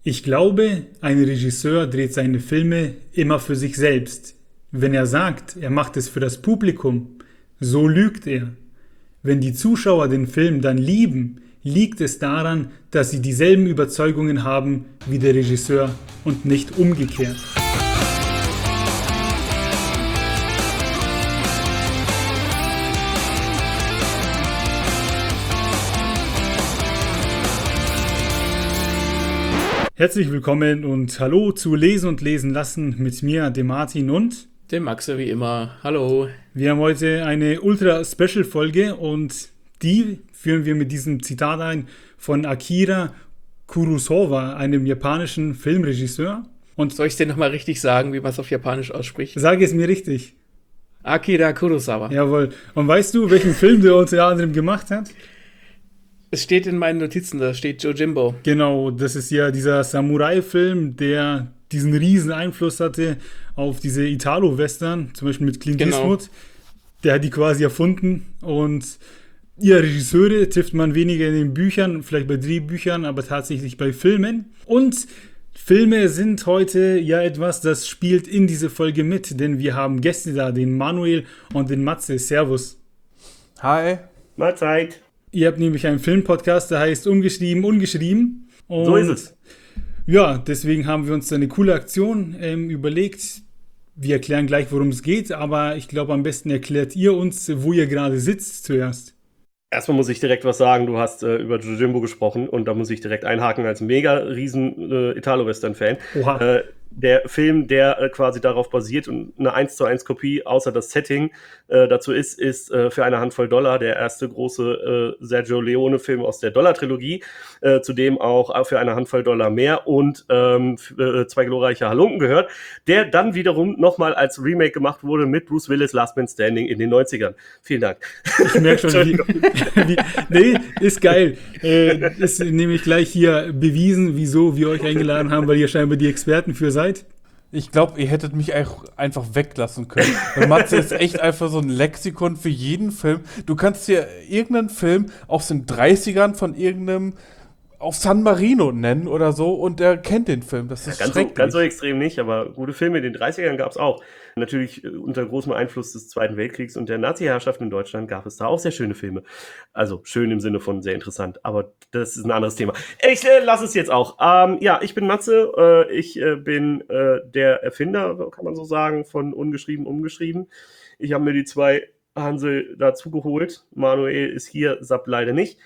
Ich glaube, ein Regisseur dreht seine Filme immer für sich selbst. Wenn er sagt, er macht es für das Publikum, so lügt er. Wenn die Zuschauer den Film dann lieben, liegt es daran, dass sie dieselben Überzeugungen haben wie der Regisseur und nicht umgekehrt. Herzlich willkommen und hallo zu Lesen und Lesen lassen mit mir, dem Martin und dem Maxe wie immer. Hallo. Wir haben heute eine Ultra-Special-Folge und die führen wir mit diesem Zitat ein von Akira Kurosawa, einem japanischen Filmregisseur. Und soll ich es dir nochmal richtig sagen, wie man es auf Japanisch ausspricht? Sage es mir richtig. Akira Kurosawa. Jawohl. Und weißt du, welchen Film der unter anderem gemacht hat? Es steht in meinen Notizen, da steht Yojimbo. Genau, das ist ja dieser Samurai-Film, der diesen riesen Einfluss hatte auf diese Italo-Western, zum Beispiel mit Clint Eastwood. Der hat die quasi erfunden und Regisseure trifft man weniger in den Büchern, vielleicht bei Drehbüchern, aber tatsächlich bei Filmen. Und Filme sind heute ja etwas, das spielt in diese Folge mit, denn wir haben Gäste da, den Manuel und den Matze. Servus. Hi. Mahlzeit. Ihr habt nämlich einen Filmpodcast, der heißt Umgeschrieben, Ungeschrieben. Und so ist es. Ja, deswegen haben wir uns eine coole Aktion überlegt. Wir erklären gleich, worum es geht, aber ich glaube, am besten erklärt ihr uns, wo ihr gerade sitzt zuerst. Erstmal muss ich direkt was sagen, du hast über Yojimbo gesprochen und da muss ich direkt einhaken als mega riesen Italo-Western-Fan. Der Film, der quasi darauf basiert und eine 1:1 Kopie, außer das Setting dazu ist für eine Handvoll Dollar der erste große Sergio Leone-Film aus der Dollar-Trilogie, zudem auch für eine Handvoll Dollar mehr und Zwei glorreiche Halunken gehört, der dann wiederum nochmal als Remake gemacht wurde mit Bruce Willis Last Man Standing in den 90ern. Vielen Dank. Ich merke schon, nee, ist geil. Ist nämlich gleich hier bewiesen, wieso wir euch eingeladen haben, weil ihr scheinbar die Experten für seid. Ich glaube, ihr hättet mich einfach weglassen können. Weil Matze ist echt einfach so ein Lexikon für jeden Film. Du kannst dir irgendeinen Film aus den 30ern von irgendeinem auf San Marino nennen oder so und er kennt den Film. Das ist schrecklich. Ganz so extrem nicht, aber gute Filme in den 30ern gab es auch. Natürlich unter großem Einfluss des Zweiten Weltkriegs und der Nazi-Herrschaft in Deutschland gab es da auch sehr schöne Filme. Also schön im Sinne von sehr interessant, aber das ist ein anderes Thema. Ich lasse es jetzt auch. Ich bin Matze, ich bin der Erfinder, kann man so sagen, von Ungeschrieben, Umgeschrieben. Ich habe mir die zwei Hansel dazu geholt. Manuel ist hier, Sapp leider nicht.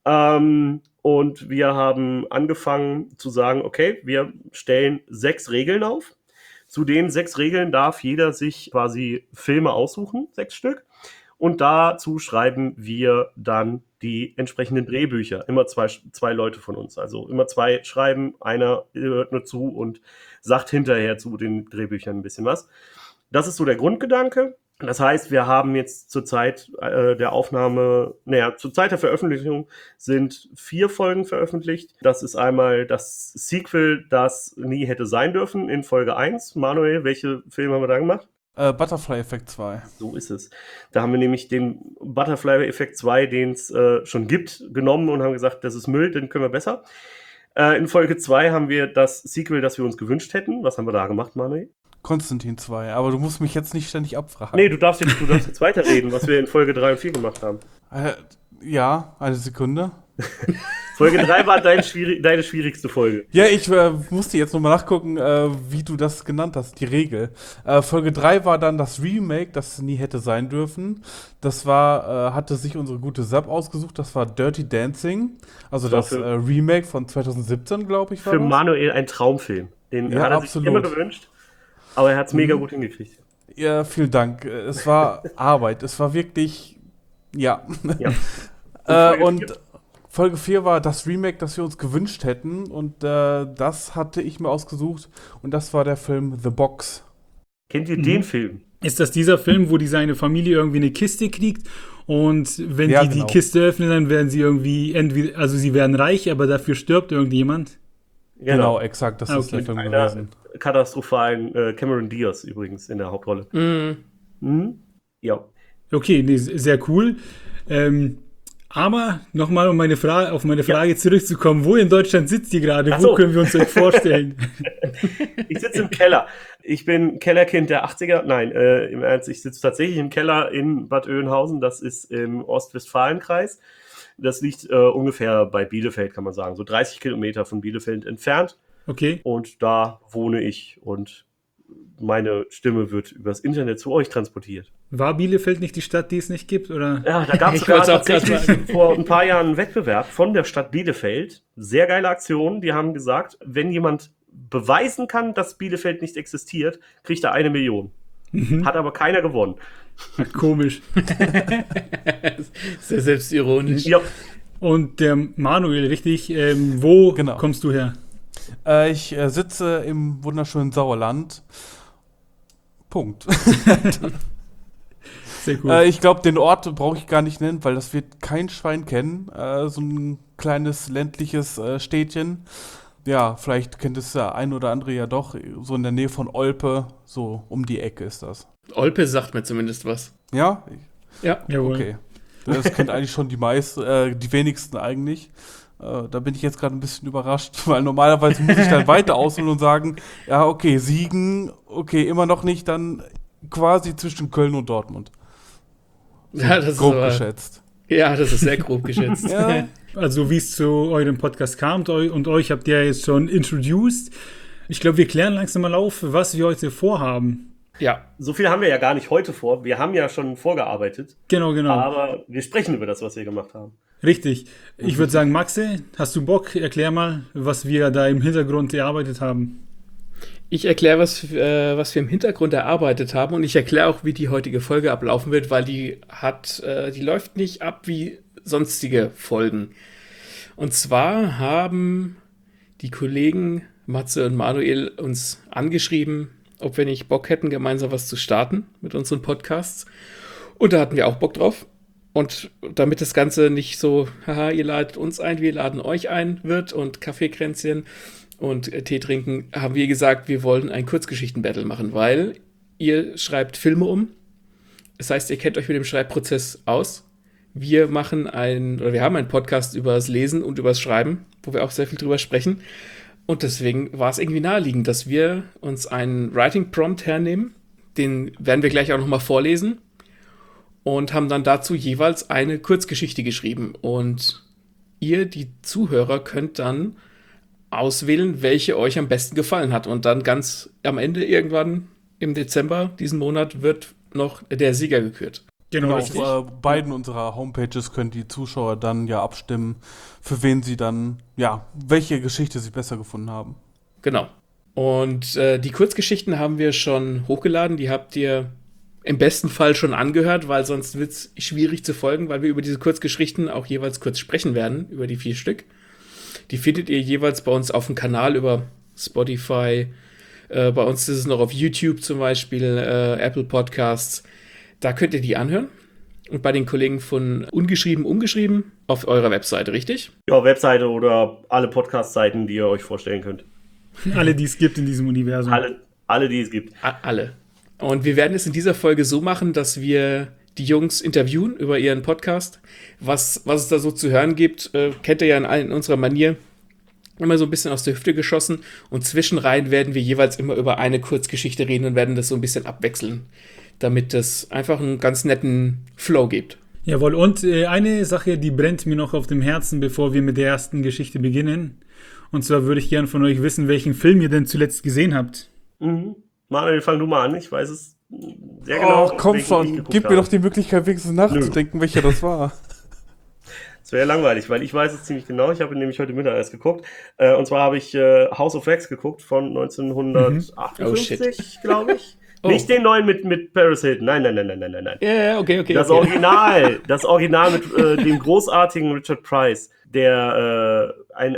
Und wir haben angefangen zu sagen, okay, wir stellen 6 Regeln auf. Zu den 6 Regeln darf jeder sich quasi Filme aussuchen, 6 Stück. Und dazu schreiben wir dann die entsprechenden Drehbücher. Immer zwei Leute von uns. Also immer 2 schreiben, einer hört nur zu und sagt hinterher zu den Drehbüchern ein bisschen was. Das ist so der Grundgedanke. Das heißt, wir haben jetzt zur Zeit der Aufnahme, zur Zeit der Veröffentlichung sind 4 Folgen veröffentlicht. Das ist einmal das Sequel, das nie hätte sein dürfen in Folge 1. Manuel, welche Filme haben wir da gemacht? Butterfly Effect 2. So ist es. Da haben wir nämlich den Butterfly Effect 2, den es schon gibt, genommen und haben gesagt, das ist Müll, den können wir besser. In Folge 2 haben wir das Sequel, das wir uns gewünscht hätten. Was haben wir da gemacht, Manuel? Konstantin 2, aber du musst mich jetzt nicht ständig abfragen. Nee, du darfst jetzt weiterreden, was wir in Folge 3 und 4 gemacht haben. Ja, eine Sekunde. Folge 3 war deine schwierigste Folge. Ja, ich musste jetzt nochmal nachgucken, wie du das genannt hast, die Regel. Folge 3 war dann das Remake, das nie hätte sein dürfen. Das war, hatte sich unsere gute Sub ausgesucht, das war Dirty Dancing. Also das Remake von 2017, glaube ich, war für das. Manuel ein Traumfilm. Den hat er sich immer gewünscht. Aber er hat es mega gut hingekriegt. Ja, vielen Dank. Es war Arbeit. Es war wirklich, ja. Und Folge 4 war das Remake, das wir uns gewünscht hätten. Und das hatte ich mir ausgesucht. Und das war der Film The Box. Kennt ihr den Film? Ist das dieser Film, wo seine Familie irgendwie eine Kiste kriegt? Und wenn die Kiste öffnen, dann werden sie irgendwie sie werden reich, aber dafür stirbt irgendjemand? Genau, exakt, das ist der Film gewesen. Katastrophalen Cameron Diaz übrigens in der Hauptrolle. Ja. Okay, nee, sehr cool. Aber nochmal, um auf meine Frage zurückzukommen, wo in Deutschland sitzt ihr gerade? Wo können wir uns euch vorstellen? Ich sitze im Keller. Ich bin Kellerkind der 80er. Nein, im Ernst, ich sitze tatsächlich im Keller in Bad Oeynhausen. Das ist im Ostwestfalenkreis. Das liegt ungefähr bei Bielefeld, kann man sagen. So 30 Kilometer von Bielefeld entfernt. Okay. Und da wohne ich und meine Stimme wird übers Internet zu euch transportiert. War Bielefeld nicht die Stadt, die es nicht gibt, oder? Ja, da gab es sogar tatsächlich vor ein paar Jahren einen Wettbewerb von der Stadt Bielefeld. Sehr geile Aktion. Die haben gesagt, wenn jemand beweisen kann, dass Bielefeld nicht existiert, kriegt er 1 Million. Hat aber keiner gewonnen. Komisch. Sehr selbstironisch. Ja. Und der Manuel, richtig, wo Genau. kommst du her? Ich sitze im wunderschönen Sauerland. Punkt. Sehr cool. Ich glaube, den Ort brauche ich gar nicht nennen, weil das wird kein Schwein kennen. So ein kleines ländliches Städtchen. Ja, vielleicht kennt es der ein oder andere ja doch. So in der Nähe von Olpe, so um die Ecke ist das. Olpe sagt mir zumindest was. Ja? Ja. Jawohl. Okay. Das kennt eigentlich schon die wenigsten eigentlich. Da bin ich jetzt gerade ein bisschen überrascht, weil normalerweise muss ich dann weiter ausholen und sagen, ja, okay, Siegen, okay, immer noch nicht, dann quasi zwischen Köln und Dortmund. Ja, das ist grob aber, geschätzt. Ja, das ist sehr grob geschätzt. Ja. Also wie es zu eurem Podcast kam und euch habt ihr jetzt schon introduced. Ich glaube, wir klären langsam mal auf, was wir heute vorhaben. Ja. So viel haben wir ja gar nicht heute vor. Wir haben ja schon vorgearbeitet. Genau. Aber wir sprechen über das, was wir gemacht haben. Richtig. Ich würde sagen, Maxe, hast du Bock? Erklär mal, was wir da im Hintergrund erarbeitet haben. Ich erkläre, was wir im Hintergrund erarbeitet haben und ich erkläre auch, wie die heutige Folge ablaufen wird, weil die läuft nicht ab wie sonstige Folgen. Und zwar haben die Kollegen Matze und Manuel uns angeschrieben, ob wir nicht Bock hätten, gemeinsam was zu starten mit unseren Podcasts. Und da hatten wir auch Bock drauf. Und damit das Ganze nicht so, haha, ihr ladet uns ein, wir laden euch ein wird und Kaffeekränzchen und Tee trinken, haben wir gesagt, wir wollen ein Kurzgeschichten-Battle machen, weil ihr schreibt Filme um. Das heißt, ihr kennt euch mit dem Schreibprozess aus. Wir haben einen Podcast über das Lesen und über das Schreiben, wo wir auch sehr viel drüber sprechen. Und deswegen war es irgendwie naheliegend, dass wir uns einen Writing-Prompt hernehmen. Den werden wir gleich auch nochmal vorlesen. Und haben dann dazu jeweils eine Kurzgeschichte geschrieben. Und ihr, die Zuhörer, könnt dann auswählen, welche euch am besten gefallen hat. Und dann ganz am Ende irgendwann im Dezember diesen Monat wird noch der Sieger gekürt. Genau. Auf beiden unserer Homepages können die Zuschauer dann ja abstimmen, für wen sie dann, welche Geschichte sie besser gefunden haben. Genau. Und die Kurzgeschichten haben wir schon hochgeladen. Die habt ihr im besten Fall schon angehört, weil sonst wird es schwierig zu folgen, weil wir über diese Kurzgeschichten auch jeweils kurz sprechen werden, über die 4 Stück. Die findet ihr jeweils bei uns auf dem Kanal über Spotify. Bei uns ist es noch auf YouTube zum Beispiel, Apple Podcasts. Da könnt ihr die anhören. Und bei den Kollegen von Ungeschrieben, Umgeschrieben auf eurer Webseite, richtig? Ja, Webseite oder alle Podcast-Seiten, die ihr euch vorstellen könnt. Alle, die es gibt in diesem Universum. Alle, die es gibt. Alle. Und wir werden es in dieser Folge so machen, dass wir die Jungs interviewen über ihren Podcast. Was es da so zu hören gibt, kennt ihr ja in unserer Manier. Immer so ein bisschen aus der Hüfte geschossen. Und zwischenrein werden wir jeweils immer über eine Kurzgeschichte reden und werden das so ein bisschen abwechseln, damit es einfach einen ganz netten Flow gibt. Jawohl, und eine Sache, die brennt mir noch auf dem Herzen, bevor wir mit der ersten Geschichte beginnen. Und zwar würde ich gerne von euch wissen, welchen Film ihr denn zuletzt gesehen habt. Manuel, fang du mal an. Ich weiß es sehr genau. Oh, komm schon. Gib mir doch die Möglichkeit, wenigstens nachzudenken, welcher das war. Das wäre ja langweilig, weil ich weiß es ziemlich genau. Ich habe ihn nämlich heute Mittag erst geguckt. Und zwar habe ich House of Wax geguckt von 1958, glaube ich. Oh. Nicht den neuen mit Paris Hilton. Nein. Ja, okay. Das Original mit dem großartigen Richard Price, der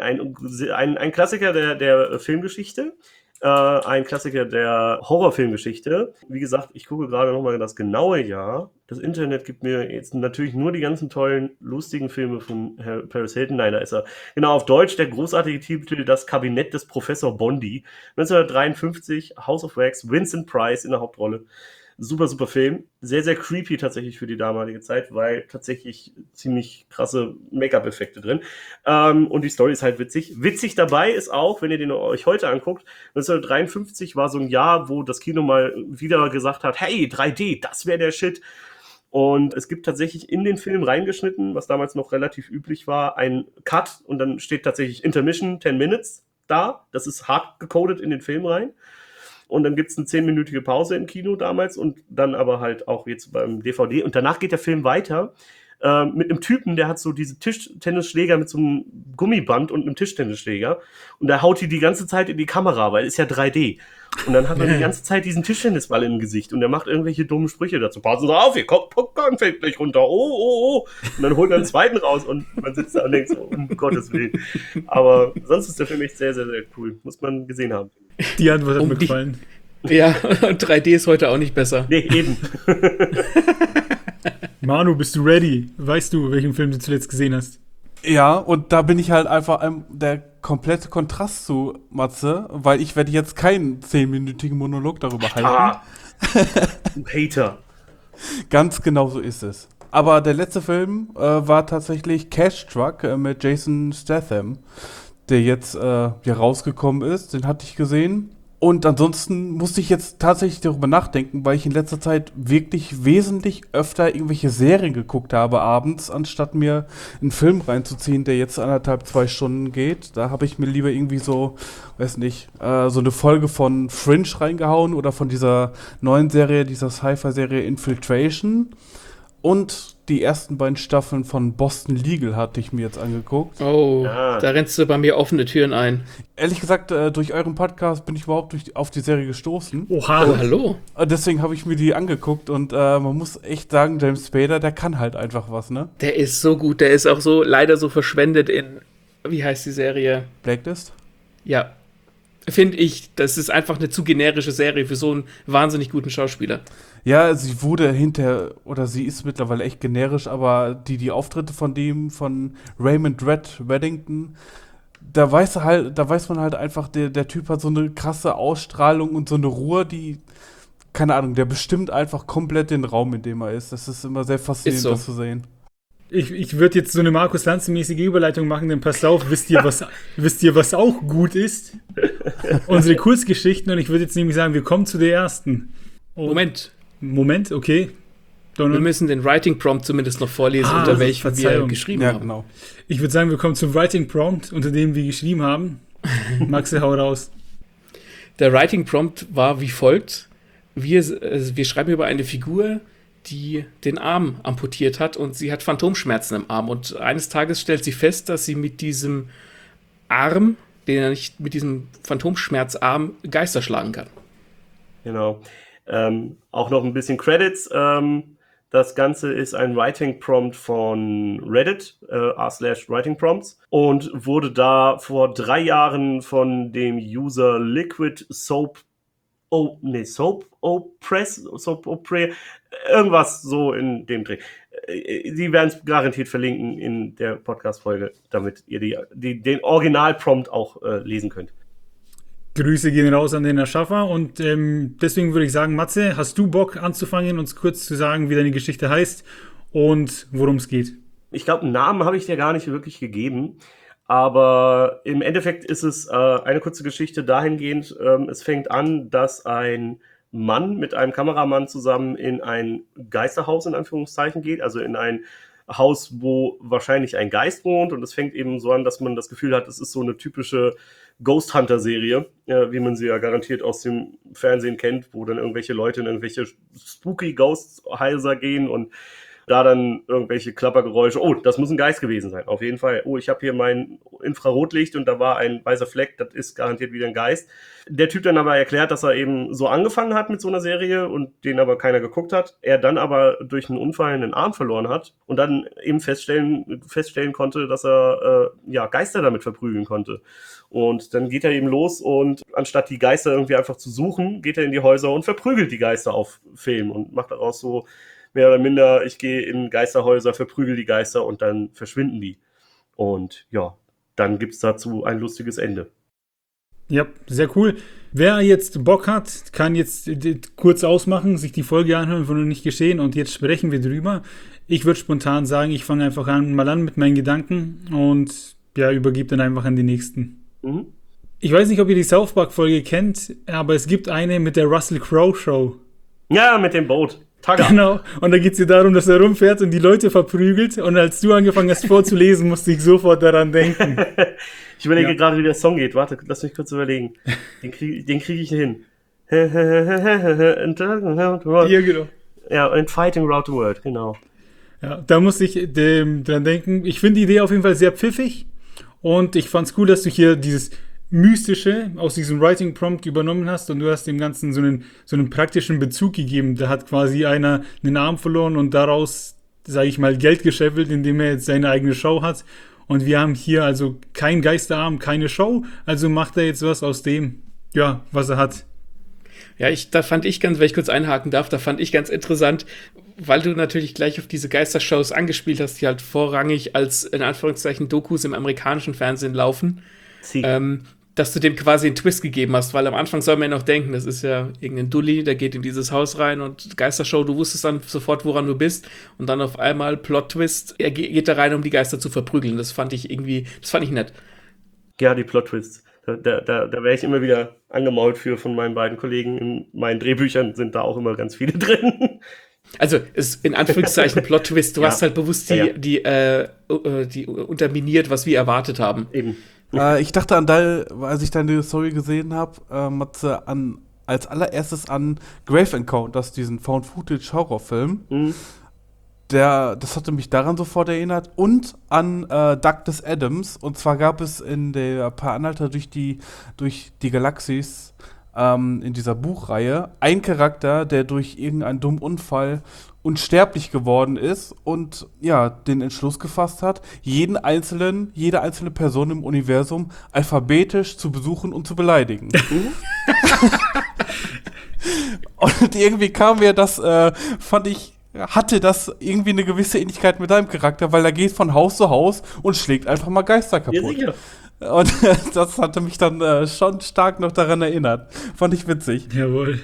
ein Klassiker der Filmgeschichte, ein Klassiker der Horrorfilmgeschichte. Wie gesagt, ich gucke gerade nochmal das genaue Jahr. Das Internet gibt mir jetzt natürlich nur die ganzen tollen, lustigen Filme von Paris Hilton. Nein, da ist er. Genau, auf Deutsch der großartige Titel Das Kabinett des Professor Bondi. 1953, House of Wax, Vincent Price in der Hauptrolle. Super, super Film. Sehr, sehr creepy tatsächlich für die damalige Zeit, weil tatsächlich ziemlich krasse Make-up-Effekte drin. Und die Story ist halt witzig. Witzig dabei ist auch, wenn ihr den euch heute anguckt, 1953 war so ein Jahr, wo das Kino mal wieder gesagt hat, hey, 3D, das wäre der Shit. Und es gibt tatsächlich in den Film reingeschnitten, was damals noch relativ üblich war, ein Cut und dann steht tatsächlich Intermission 10 Minutes da. Das ist hart gecodet in den Film rein. Und dann gibt es eine 10-minütige Pause im Kino damals und dann aber halt auch jetzt beim DVD. Und danach geht der Film weiter mit einem Typen, der hat so diese Tischtennisschläger mit so einem Gummiband und einem Tischtennisschläger. Und der haut die ganze Zeit in die Kamera, weil es ist ja 3D. Und dann hat er die ganze Zeit diesen Tischtennisball im Gesicht und der macht irgendwelche dummen Sprüche dazu. Passen Sie auf, ihr Popcorn fällt gleich runter. Oh. Und dann holt er einen zweiten raus und man sitzt da und denkt so, um Gottes Willen. Aber sonst ist der Film echt sehr, sehr, sehr cool. Muss man gesehen haben. Die Antwort hat mir gefallen. Ja, und 3D ist heute auch nicht besser. Nee, eben. Manu, bist du ready? Weißt du, welchen Film du zuletzt gesehen hast? Ja, und da bin ich halt einfach der komplette Kontrast zu Matze, weil ich werde jetzt keinen 10-minütigen Monolog darüber halten. Du Hater. Ganz genau so ist es. Aber der letzte Film war tatsächlich Cash Truck mit Jason Statham, der jetzt hier rausgekommen ist. Den hatte ich gesehen. Und ansonsten musste ich jetzt tatsächlich darüber nachdenken, weil ich in letzter Zeit wirklich wesentlich öfter irgendwelche Serien geguckt habe abends, anstatt mir einen Film reinzuziehen, der jetzt 1,5-2 Stunden geht. Da habe ich mir lieber irgendwie so, weiß nicht, so eine Folge von Fringe reingehauen oder von dieser neuen Serie, dieser Sci-Fi-Serie Infiltration. Und die ersten beiden Staffeln von Boston Legal hatte ich mir jetzt angeguckt. Oh, da rennst du bei mir offene Türen ein. Ehrlich gesagt, durch euren Podcast bin ich überhaupt auf die Serie gestoßen. Oha. Oh, hallo. Deswegen habe ich mir die angeguckt und man muss echt sagen, James Spader, der kann halt einfach was, ne? Der ist so gut, der ist auch so leider so verschwendet in, wie heißt die Serie? Blacklist? Ja, finde ich, das ist einfach eine zu generische Serie für so einen wahnsinnig guten Schauspieler. Ja, sie wurde oder sie ist mittlerweile echt generisch, aber die Auftritte von Raymond Reddington, da weiß man halt einfach, der Typ hat so eine krasse Ausstrahlung und so eine Ruhe, die, keine Ahnung, der bestimmt einfach komplett den Raum, in dem er ist. Das ist immer sehr faszinierend, das zu sehen. Ich würde jetzt so eine Markus Lanze-mäßige Überleitung machen, denn passt auf, wisst ihr, was auch gut ist? Unsere Kurzgeschichten, und ich würde jetzt nämlich sagen, wir kommen zu der ersten. Moment, okay. Wir müssen den Writing Prompt zumindest noch vorlesen, unter welchem wir geschrieben haben. Genau. Ich würde sagen, wir kommen zum Writing Prompt, unter dem wir geschrieben haben. Maxe, hau raus. Der Writing Prompt war wie folgt. Wir schreiben über eine Figur, die den Arm amputiert hat und sie hat Phantomschmerzen im Arm. Und eines Tages stellt sie fest, dass sie mit diesem Arm, mit diesem Phantomschmerzarm Geister schlagen kann. Genau. Auch noch ein bisschen Credits. Das Ganze ist ein Writing Prompt von Reddit, r/Writing Prompts, und wurde da vor 3 Jahren von dem User Liquid Soap Oppress, irgendwas so in dem Dreh. Die werden es garantiert verlinken in der Podcast-Folge, damit ihr den Original-Prompt auch lesen könnt. Grüße gehen raus an den Erschaffer und deswegen würde ich sagen, Matze, hast du Bock anzufangen, uns kurz zu sagen, wie deine Geschichte heißt und worum es geht? Ich glaube, einen Namen habe ich dir gar nicht wirklich gegeben, aber im Endeffekt ist es eine kurze Geschichte dahingehend, es fängt an, dass ein Mann mit einem Kameramann zusammen in ein Geisterhaus in Anführungszeichen geht, also in ein Haus, wo wahrscheinlich ein Geist wohnt, und es fängt eben so an, dass man das Gefühl hat, es ist so eine typische Ghost Hunter-Serie, wie man sie ja garantiert aus dem Fernsehen kennt, wo dann irgendwelche Leute in irgendwelche spooky Ghost-Häuser gehen und da dann irgendwelche Klappergeräusche. Oh, das muss ein Geist gewesen sein, auf jeden Fall. Oh, ich habe hier mein Infrarotlicht und da war ein weißer Fleck, das ist garantiert wieder ein Geist. Der Typ dann aber erklärt, dass er eben so angefangen hat mit so einer Serie und den aber keiner geguckt hat. Er dann aber durch einen Unfall einen Arm verloren hat und dann eben feststellen konnte, dass er Geister damit verprügeln konnte. Und dann geht er eben los und anstatt die Geister irgendwie einfach zu suchen, geht er in die Häuser und verprügelt die Geister auf Film und macht daraus so mehr oder minder, ich gehe in Geisterhäuser, verprügel die Geister und dann verschwinden die. Und ja, dann gibt es dazu ein lustiges Ende. Ja, sehr cool. Wer jetzt Bock hat, kann jetzt kurz ausmachen, sich die Folge anhören, von nicht geschehen und jetzt sprechen wir drüber. Ich würde spontan sagen, ich fange einfach mal an mit meinen Gedanken und ja, übergebe dann einfach an die nächsten. Mhm. Ich weiß nicht, ob ihr die South Park-Folge kennt, aber es gibt eine mit der Russell Crowe Show. Ja, mit dem Boot. Tagger. Genau, und da geht es ja darum, dass er rumfährt und die Leute verprügelt. Und als du angefangen hast vorzulesen, musste ich sofort daran denken. Ich überlege gerade, wie der Song geht. Warte, lass mich kurz überlegen. Den krieg ich hin. Ja, genau. Ja, und Fighting Around the World, genau. Ja, da musste ich dran denken. Ich finde die Idee auf jeden Fall sehr pfiffig. Und ich fand es cool, dass du hier dieses Mystische aus diesem Writing Prompt übernommen hast und du hast dem Ganzen so einen praktischen Bezug gegeben. Da hat quasi einer einen Arm verloren und daraus, sage ich mal, Geld gescheffelt, indem er jetzt seine eigene Show hat. Und wir haben hier also kein Geisterarm, keine Show. Also macht er jetzt was aus dem, ja, was er hat. Ja, da fand ich ganz, wenn ich kurz einhaken darf, da fand ich ganz interessant, weil du natürlich gleich auf diese Geistershows angespielt hast, die halt vorrangig als, in Anführungszeichen, Dokus im amerikanischen Fernsehen laufen. Dass du dem quasi einen Twist gegeben hast, weil am Anfang soll man ja noch denken, das ist ja irgendein Dulli, der geht in dieses Haus rein und Geistershow, du wusstest dann sofort, woran du bist und dann auf einmal Plot-Twist, er geht da rein, um die Geister zu verprügeln. Das fand ich nett. Ja, die Plot-Twists. Da wäre ich immer wieder angemault von meinen beiden Kollegen. In meinen Drehbüchern sind da auch immer ganz viele drin. Also, ist in Anführungszeichen Plot-Twist, du hast halt bewusst die unterminiert, was wir erwartet haben. Eben. Ich dachte als ich deine Story gesehen habe, Matze, als allererstes an Grave Encounters, diesen Found-Footage-Horrorfilm. Mhm. Das hatte mich daran sofort erinnert. Und an Douglas Adams. Und zwar gab es in der Per Anhalter durch die Galaxis in dieser Buchreihe einen Charakter, der durch irgendeinen dummen Unfall unsterblich geworden ist und ja, den Entschluss gefasst hat, jede einzelne Person im Universum alphabetisch zu besuchen und zu beleidigen. Und irgendwie kam mir das, hatte das irgendwie eine gewisse Ähnlichkeit mit deinem Charakter, weil er geht von Haus zu Haus und schlägt einfach mal Geister kaputt. Ja, sicher. Und das hatte mich dann schon stark noch daran erinnert. Fand ich witzig. Jawohl.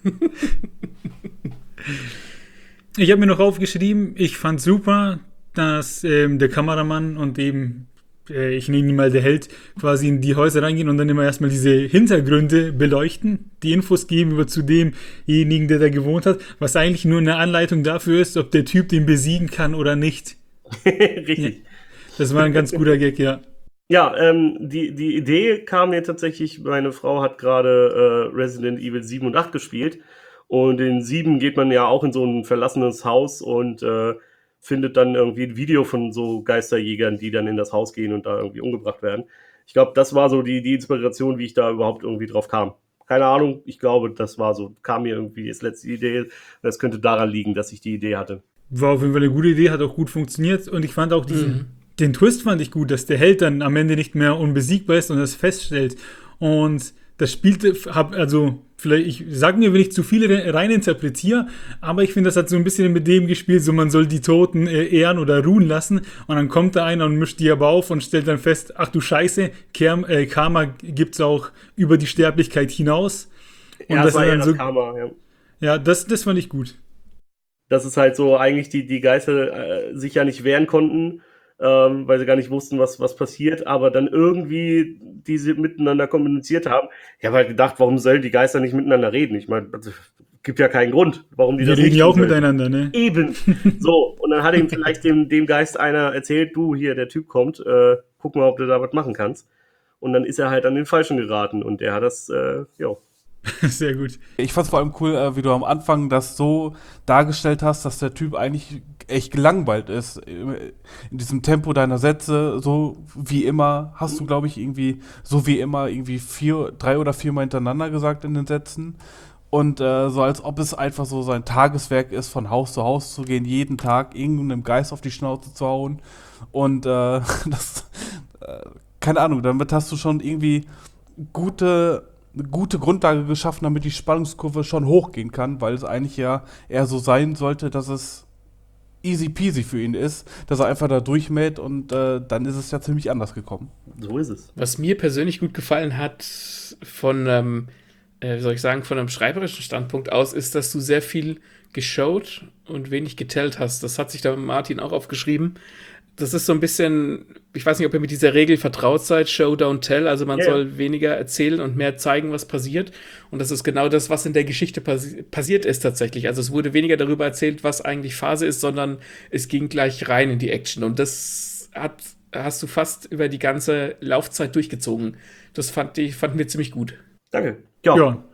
Ich habe mir noch aufgeschrieben, ich fand super, dass der Kameramann und eben, ich nenne ihn mal der Held, quasi in die Häuser reingehen und dann immer erstmal diese Hintergründe beleuchten, die Infos geben zu demjenigen, der da gewohnt hat, was eigentlich nur eine Anleitung dafür ist, ob der Typ den besiegen kann oder nicht. Richtig. Ja, das war ein ganz guter Gag, ja. Ja, die Idee kam mir tatsächlich, meine Frau hat gerade Resident Evil 7 und 8 gespielt. Und in 7 geht man ja auch in so ein verlassenes Haus und findet dann irgendwie ein Video von so Geisterjägern, die dann in das Haus gehen und da irgendwie umgebracht werden. Ich glaube, das war so die Inspiration, wie ich da überhaupt irgendwie drauf kam. Keine Ahnung, ich glaube, das war so, kam mir irgendwie als letzte Idee. Das könnte daran liegen, dass ich die Idee hatte. War auf jeden Fall eine gute Idee, hat auch gut funktioniert und ich fand auch den Twist fand ich gut, dass der Held dann am Ende nicht mehr unbesiegbar ist und das feststellt. Und das spielte, vielleicht, ich sage mir, wenn ich zu viele rein interpretiere, aber ich finde, das hat so ein bisschen mit dem gespielt, so man soll die Toten ehren oder ruhen lassen und dann kommt da einer und mischt die aber auf und stellt dann fest, ach du Scheiße, Karma gibt's auch über die Sterblichkeit hinaus. Und ja, das war dann ja so, Karma, ja. Ja, das fand ich gut. Das ist halt so, eigentlich die Geister sich ja nicht wehren konnten, weil sie gar nicht wussten, was passiert, aber dann irgendwie diese miteinander kommuniziert haben. Ich habe halt gedacht, warum sollen die Geister nicht miteinander reden? Ich meine, gibt ja keinen Grund, warum die das nicht tun. Die reden ja auch miteinander, ne? Eben. So, und dann hat ihm vielleicht dem Geist einer erzählt, du, hier, der Typ kommt, guck mal, ob du da was machen kannst. Und dann ist er halt an den Falschen geraten und der hat das, Sehr gut. Ich fand's vor allem cool, wie du am Anfang das so dargestellt hast, dass der Typ eigentlich echt gelangweilt ist. In diesem Tempo deiner Sätze, so wie immer, hast du, glaube ich, irgendwie irgendwie 3 oder 4 Mal hintereinander gesagt in den Sätzen. Und so als ob es einfach so sein Tageswerk ist, von Haus zu Haus zu gehen, jeden Tag irgendeinem Geist auf die Schnauze zu hauen. Und keine Ahnung, damit hast du schon irgendwie eine gute Grundlage geschaffen, damit die Spannungskurve schon hochgehen kann, weil es eigentlich ja eher so sein sollte, dass es easy peasy für ihn ist, dass er einfach da durchmäht und dann ist es ja ziemlich anders gekommen. So ist es. Was mir persönlich gut gefallen hat von wie soll ich sagen, von einem schreiberischen Standpunkt aus ist, dass du sehr viel geshowt und wenig getellt hast. Das hat sich da Martin auch aufgeschrieben. Das ist so ein bisschen, ich weiß nicht, ob ihr mit dieser Regel vertraut seid, Show, don't tell, also man soll weniger erzählen und mehr zeigen, was passiert. Und das ist genau das, was in der Geschichte passiert ist tatsächlich. Also es wurde weniger darüber erzählt, was eigentlich Phase ist, sondern es ging gleich rein in die Action. Und das hast du fast über die ganze Laufzeit durchgezogen. Das fanden wir ziemlich gut. Danke. Ja.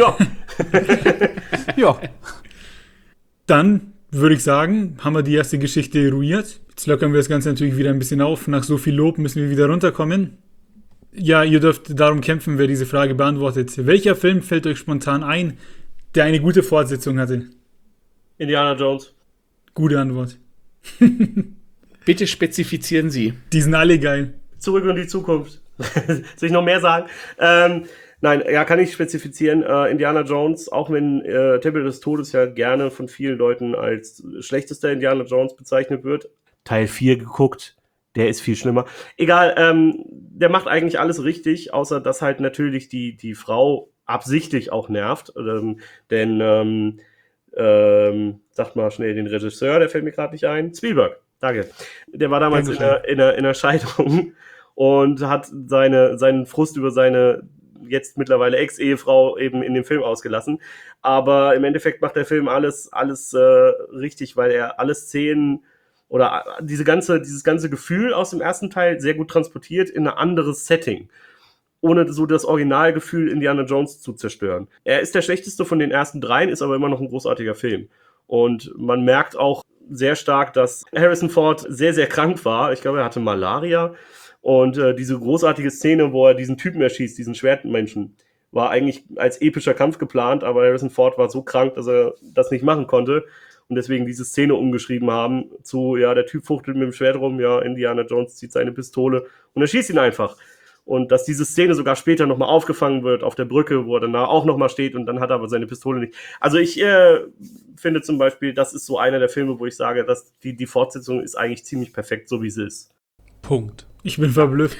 Ja. Dann würde ich sagen, haben wir die erste Geschichte eruiert. Jetzt lockern wir das Ganze natürlich wieder ein bisschen auf. Nach so viel Lob müssen wir wieder runterkommen. Ja, ihr dürft darum kämpfen, wer diese Frage beantwortet. Welcher Film fällt euch spontan ein, der eine gute Fortsetzung hatte? Indiana Jones. Gute Antwort. Bitte spezifizieren Sie. Die sind alle geil. Zurück in die Zukunft. Soll ich noch mehr sagen? Nein, ja, kann ich spezifizieren. Indiana Jones, auch wenn Tempel des Todes ja gerne von vielen Leuten als schlechtester Indiana Jones bezeichnet wird. Teil 4 geguckt, der ist viel schlimmer. Egal, der macht eigentlich alles richtig, außer dass halt natürlich die Frau absichtlich auch nervt. Denn, sagt mal schnell den Regisseur, der fällt mir gerade nicht ein. Spielberg, danke. Der war damals in einer Scheidung und hat seinen Frust über seine jetzt mittlerweile Ex-Ehefrau eben in dem Film ausgelassen. Aber im Endeffekt macht der Film alles richtig, weil er alle Szenen oder dieses ganze Gefühl aus dem ersten Teil sehr gut transportiert in ein anderes Setting, ohne so das Originalgefühl Indiana Jones zu zerstören. Er ist der schlechteste von den ersten dreien, ist aber immer noch ein großartiger Film. Und man merkt auch sehr stark, dass Harrison Ford sehr, sehr krank war. Ich glaube, er hatte Malaria. Und diese großartige Szene, wo er diesen Typen erschießt, diesen Schwertmenschen, war eigentlich als epischer Kampf geplant, aber Harrison Ford war so krank, dass er das nicht machen konnte. Und deswegen diese Szene umgeschrieben haben zu, ja, der Typ fuchtelt mit dem Schwert rum, ja, Indiana Jones zieht seine Pistole und er schießt ihn einfach. Und dass diese Szene sogar später nochmal aufgefangen wird auf der Brücke, wo er danach auch nochmal steht und dann hat er aber seine Pistole nicht. Also ich finde zum Beispiel, das ist so einer der Filme, wo ich sage, dass die Fortsetzung ist eigentlich ziemlich perfekt, so wie sie ist. Punkt. Ich bin verblüfft.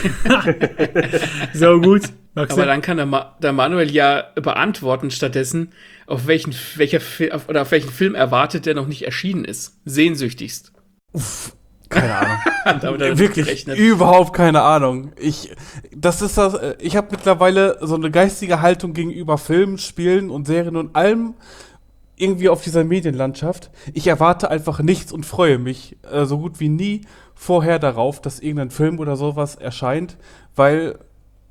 So gut. Maxi? Aber dann kann der Manuel ja beantworten stattdessen, auf welchen Film erwartet, der noch nicht erschienen ist. Sehnsüchtigst. Uff, keine Ahnung. Wirklich überhaupt keine Ahnung. Ich habe mittlerweile so eine geistige Haltung gegenüber Filmen, Spielen und Serien und allem irgendwie auf dieser Medienlandschaft. Ich erwarte einfach nichts und freue mich so gut wie nie vorher darauf, dass irgendein Film oder sowas erscheint, weil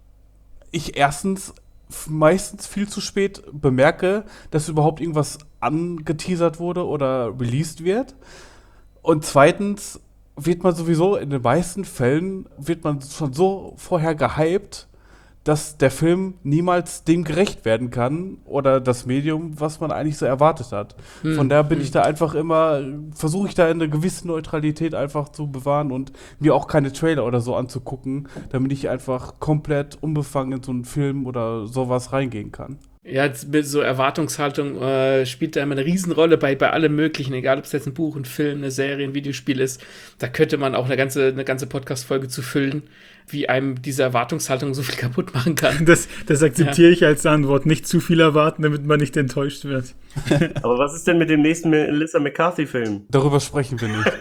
ich erstens meistens viel zu spät bemerke, dass überhaupt irgendwas angeteasert wurde oder released wird. Und zweitens wird man sowieso in den meisten Fällen schon so vorher gehypt, dass der Film niemals dem gerecht werden kann oder das Medium, was man eigentlich so erwartet hat. Von daher bin ich da einfach versuche ich da eine gewisse Neutralität einfach zu bewahren und mir auch keine Trailer oder so anzugucken, damit ich einfach komplett unbefangen in so einen Film oder sowas reingehen kann. Ja, so Erwartungshaltung spielt da immer eine Riesenrolle bei allem Möglichen, egal ob es jetzt ein Buch, ein Film, eine Serie, ein Videospiel ist. Da könnte man auch eine ganze Podcast-Folge zu füllen, wie einem diese Erwartungshaltung so viel kaputt machen kann. Das akzeptiere ich als Antwort. Nicht zu viel erwarten, damit man nicht enttäuscht wird. Aber was ist denn mit dem nächsten Melissa McCarthy-Film? Darüber sprechen wir nicht.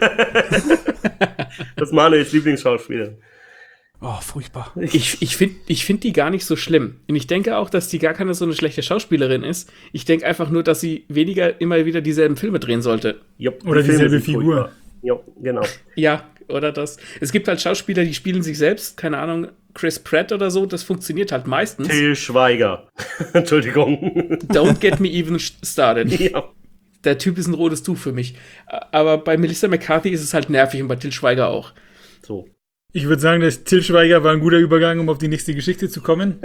Das ist Manuels Lieblingsschauspieler. Oh, furchtbar. Ich find die gar nicht so schlimm. Und ich denke auch, dass die gar keine so eine schlechte Schauspielerin ist. Ich denke einfach nur, dass sie weniger immer wieder dieselben Filme drehen sollte. Jop, oder dieselbe Figur. Ja, genau. Ja, oder das. Es gibt halt Schauspieler, die spielen sich selbst. Keine Ahnung, Chris Pratt oder so. Das funktioniert halt meistens. Til Schweiger. Entschuldigung. Don't get me even started. Ja. Der Typ ist ein rotes Tuch für mich. Aber bei Melissa McCarthy ist es halt nervig und bei Til Schweiger auch. So. Ich würde sagen, dass Til Schweiger war ein guter Übergang, um auf die nächste Geschichte zu kommen.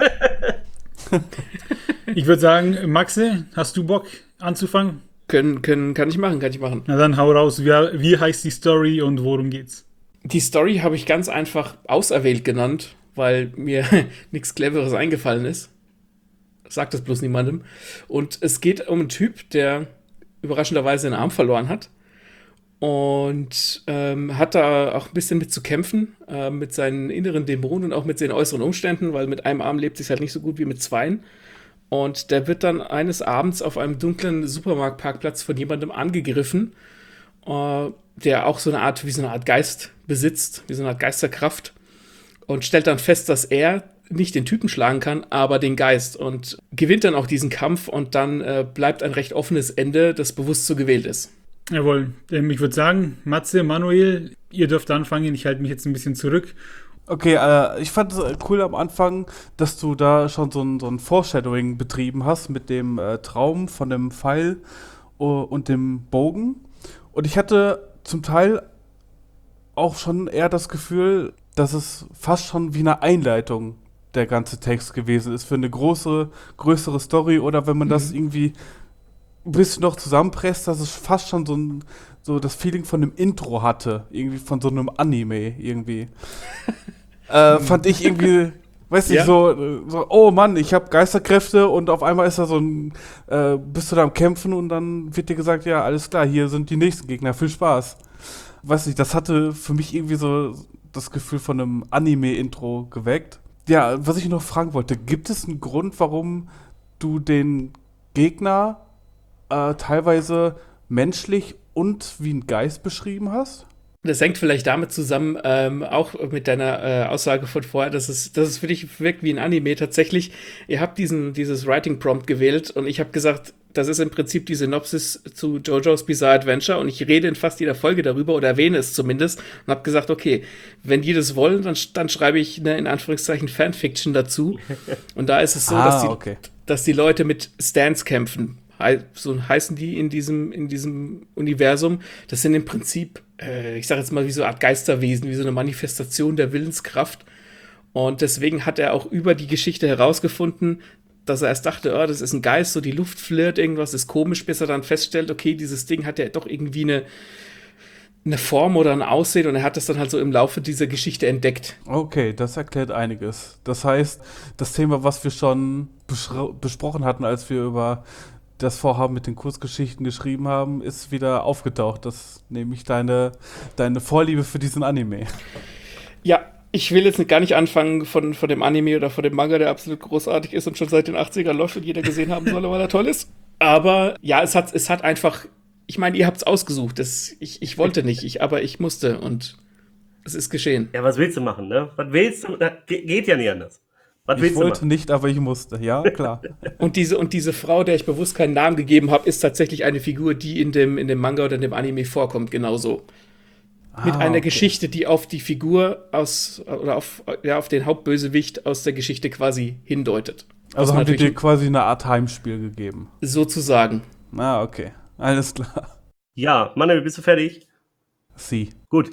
Ich würde sagen, Maxe, hast du Bock anzufangen? Kann ich machen. Na dann hau raus, wie heißt die Story und worum geht's? Die Story habe ich ganz einfach auserwählt genannt, weil mir nichts Cleveres eingefallen ist. Sagt das bloß niemandem. Und es geht um einen Typ, der überraschenderweise einen Arm verloren hat. Und hat da auch ein bisschen mit zu kämpfen, mit seinen inneren Dämonen und auch mit seinen äußeren Umständen, weil mit einem Arm lebt es sich halt nicht so gut wie mit zweien. Und der wird dann eines Abends auf einem dunklen Supermarktparkplatz von jemandem angegriffen, der auch so eine Art Geist besitzt, wie so eine Art Geisterkraft. Und stellt dann fest, dass er nicht den Typen schlagen kann, aber den Geist. Und gewinnt dann auch diesen Kampf und dann bleibt ein recht offenes Ende, das bewusst so gewählt ist. Jawohl. Ich würde sagen, Matze, Manuel, ihr dürft anfangen. Ich halte mich jetzt ein bisschen zurück. Okay, ich fand es cool am Anfang, dass du da schon so ein Foreshadowing betrieben hast mit dem Traum von dem Pfeil und dem Bogen. Und ich hatte zum Teil auch schon eher das Gefühl, dass es fast schon wie eine Einleitung der ganze Text gewesen ist für eine größere Story, oder wenn man das irgendwie ein bisschen noch zusammenpresst, dass es fast schon so das Feeling von einem Intro hatte, irgendwie von so einem Anime irgendwie. Fand ich irgendwie, weiß nicht, so, oh Mann, ich habe Geisterkräfte und auf einmal ist da bist du da am Kämpfen und dann wird dir gesagt, ja, alles klar, hier sind die nächsten Gegner, viel Spaß. Weiß nicht, das hatte für mich irgendwie so das Gefühl von einem Anime-Intro geweckt. Ja, was ich noch fragen wollte, gibt es einen Grund, warum du den Gegner teilweise menschlich und wie ein Geist beschrieben hast? Das hängt vielleicht damit zusammen, auch mit deiner Aussage von vorher, dass es für dich wirkt wie ein Anime. Tatsächlich, ihr habt dieses Writing-Prompt gewählt und ich habe gesagt, das ist im Prinzip die Synopsis zu JoJo's Bizarre Adventure und ich rede in fast jeder Folge darüber oder erwähne es zumindest und habe gesagt, okay, wenn die das wollen, dann schreibe ich eine, in Anführungszeichen, Fanfiction dazu. Und da ist es so, dass die Leute mit Stands kämpfen. So heißen die in diesem Universum. Das sind im Prinzip, ich sage jetzt mal, wie so eine Art Geisterwesen, wie so eine Manifestation der Willenskraft. Und deswegen hat er auch über die Geschichte herausgefunden, dass er erst dachte, das ist ein Geist, so die Luft flirrt, irgendwas ist komisch, bis er dann feststellt, okay, dieses Ding hat ja doch irgendwie eine Form oder ein Aussehen, und er hat das dann halt so im Laufe dieser Geschichte entdeckt. Okay, das erklärt einiges. Das heißt, das Thema, was wir schon besprochen hatten, als wir über das Vorhaben mit den Kurzgeschichten geschrieben haben, ist wieder aufgetaucht. Das nämlich deine Vorliebe für diesen Anime. Ja, ich will jetzt gar nicht anfangen von dem Anime oder von dem Manga, der absolut großartig ist und schon seit den 80ern läuft und jeder gesehen haben soll, weil er toll ist. Aber ja, es hat einfach, ich meine, ihr habt es ausgesucht. Ich wollte nicht, aber ich musste und es ist geschehen. Ja, was willst du machen, ne? Was willst du? Geht ja nicht anders. Ich wollte nicht, aber ich musste. Ja, klar. Und diese Frau, der ich bewusst keinen Namen gegeben habe, ist tatsächlich eine Figur, die in dem Manga oder in dem Anime vorkommt, genauso. Mit einer Geschichte, die auf die Figur auf den Hauptbösewicht aus der Geschichte quasi hindeutet. Also haben die dir quasi eine Art Heimspiel gegeben? Sozusagen. Okay. Alles klar. Ja, Manuel, bist du fertig? Sie. Gut.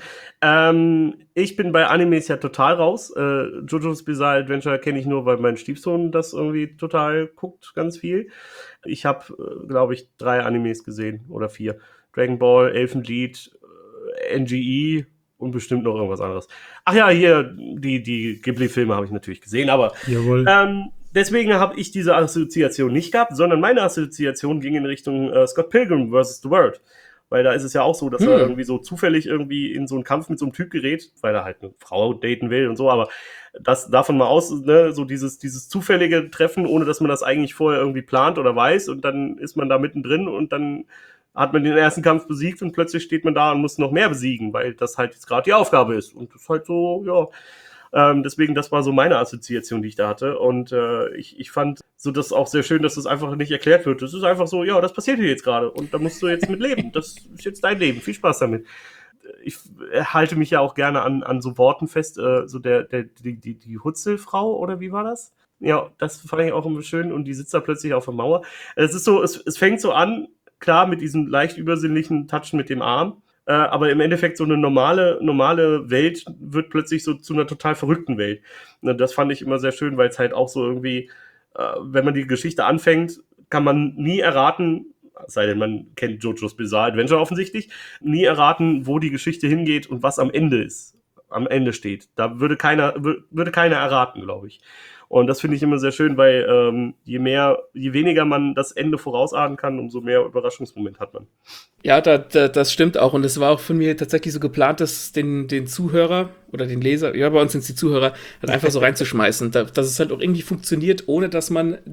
Ich bin bei Animes ja total raus. JoJo's Bizarre Adventure kenne ich nur, weil mein Stiefsohn das irgendwie total guckt, ganz viel. Ich habe, glaube ich, 3 Animes gesehen oder 4. Dragon Ball, Elfenlied, NGE und bestimmt noch irgendwas anderes. Ach ja, hier, die Ghibli-Filme habe ich natürlich gesehen, aber Jawohl. Deswegen habe ich diese Assoziation nicht gehabt, sondern meine Assoziation ging in Richtung Scott Pilgrim vs. The World. Weil da ist es ja auch so, dass er irgendwie so zufällig irgendwie in so einen Kampf mit so einem Typ gerät, weil er halt eine Frau daten will und so, aber das davon mal aus, ne, so dieses zufällige Treffen, ohne dass man das eigentlich vorher irgendwie plant oder weiß, und dann ist man da mittendrin und dann hat man den ersten Kampf besiegt und plötzlich steht man da und muss noch mehr besiegen, weil das halt jetzt gerade die Aufgabe ist. Und das ist halt so, ja. Deswegen, das war so meine Assoziation, die ich da hatte. Und ich fand so das auch sehr schön, dass das einfach nicht erklärt wird. Das ist einfach so, ja, das passiert hier jetzt gerade und da musst du jetzt mit leben. Das ist jetzt dein Leben. Viel Spaß damit. Ich halte mich ja auch gerne an so Worten fest, so die Hutzelfrau, oder wie war das? Ja, das fand ich auch immer schön, und die sitzt da plötzlich auf der Mauer. Es ist so, es fängt so an, klar, mit diesem leicht übersinnlichen Touchen mit dem Arm. Aber im Endeffekt so eine normale Welt wird plötzlich so zu einer total verrückten Welt. Und das fand ich immer sehr schön, weil es halt auch so irgendwie, wenn man die Geschichte anfängt, kann man nie erraten, sei denn man kennt JoJo's Bizarre Adventure offensichtlich, nie erraten, wo die Geschichte hingeht und was am Ende steht. Da würde keiner erraten, glaube ich. Und das finde ich immer sehr schön, weil je weniger man das Ende vorausahnen kann, umso mehr Überraschungsmoment hat man. Ja, das stimmt auch. Und es war auch von mir tatsächlich so geplant, dass den Zuhörer oder den Leser, ja, bei uns sind es die Zuhörer, halt einfach so reinzuschmeißen. Dass es halt auch irgendwie funktioniert, ohne dass man die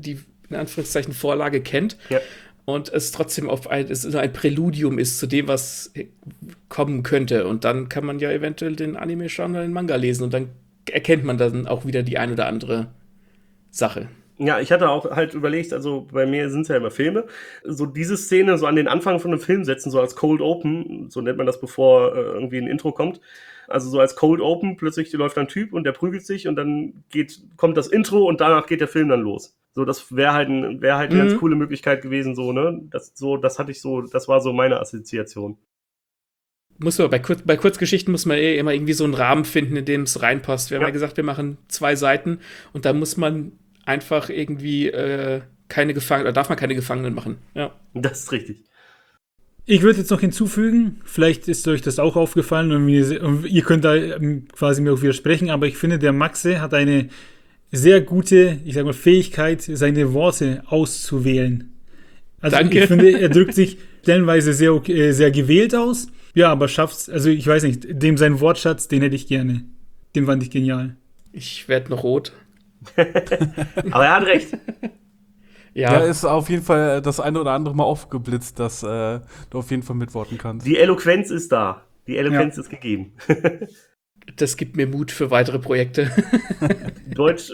in Anführungszeichen Vorlage kennt. Ja. Und es trotzdem es ein Präludium ist zu dem, was kommen könnte. Und dann kann man ja eventuell den Anime schauen oder den Manga lesen und dann erkennt man dann auch wieder die ein oder andere Sache. Ja, ich hatte auch halt überlegt, also bei mir sind es ja immer Filme, so diese Szene so an den Anfang von einem Film setzen, so als Cold Open, so nennt man das, bevor irgendwie ein Intro kommt. Also so als Cold Open, plötzlich läuft ein Typ und der prügelt sich und dann kommt das Intro und danach geht der Film dann los. So, das wäre halt eine ganz coole Möglichkeit gewesen, so, ne? Das war so meine Assoziation. Muss man, bei Kurzgeschichten muss man immer irgendwie so einen Rahmen finden, in dem es reinpasst. Wir haben ja gesagt, wir machen 2 Seiten und da muss man einfach irgendwie darf man keine Gefangenen machen. Ja. Das ist richtig. Ich würde jetzt noch hinzufügen, vielleicht ist euch das auch aufgefallen und ihr könnt da quasi mir auch widersprechen, aber ich finde, der Maxe hat eine sehr gute, ich sag mal, Fähigkeit, seine Worte auszuwählen. Also Danke. Ich finde, er drückt sich stellenweise sehr gewählt aus, ja, aber schafft's, also ich weiß nicht, sein Wortschatz, den hätte ich gerne. Den fand ich genial. Ich werde noch rot. Aber er hat recht. Ja, ist auf jeden Fall das eine oder andere Mal aufgeblitzt, dass du auf jeden Fall mitworten kannst. Die Eloquenz ist da. Die Eloquenz ist gegeben. Das gibt mir Mut für weitere Projekte. Deutsch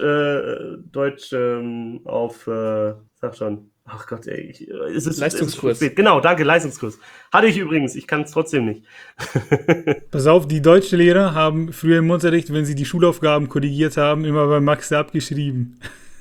auf, sag schon, ach Gott, ey. Leistungskurs. Genau, danke, Leistungskurs. Hatte ich übrigens, ich kann es trotzdem nicht. Pass auf, die Deutschlehrer haben früher im Unterricht, wenn sie die Schulaufgaben korrigiert haben, immer bei Max abgeschrieben.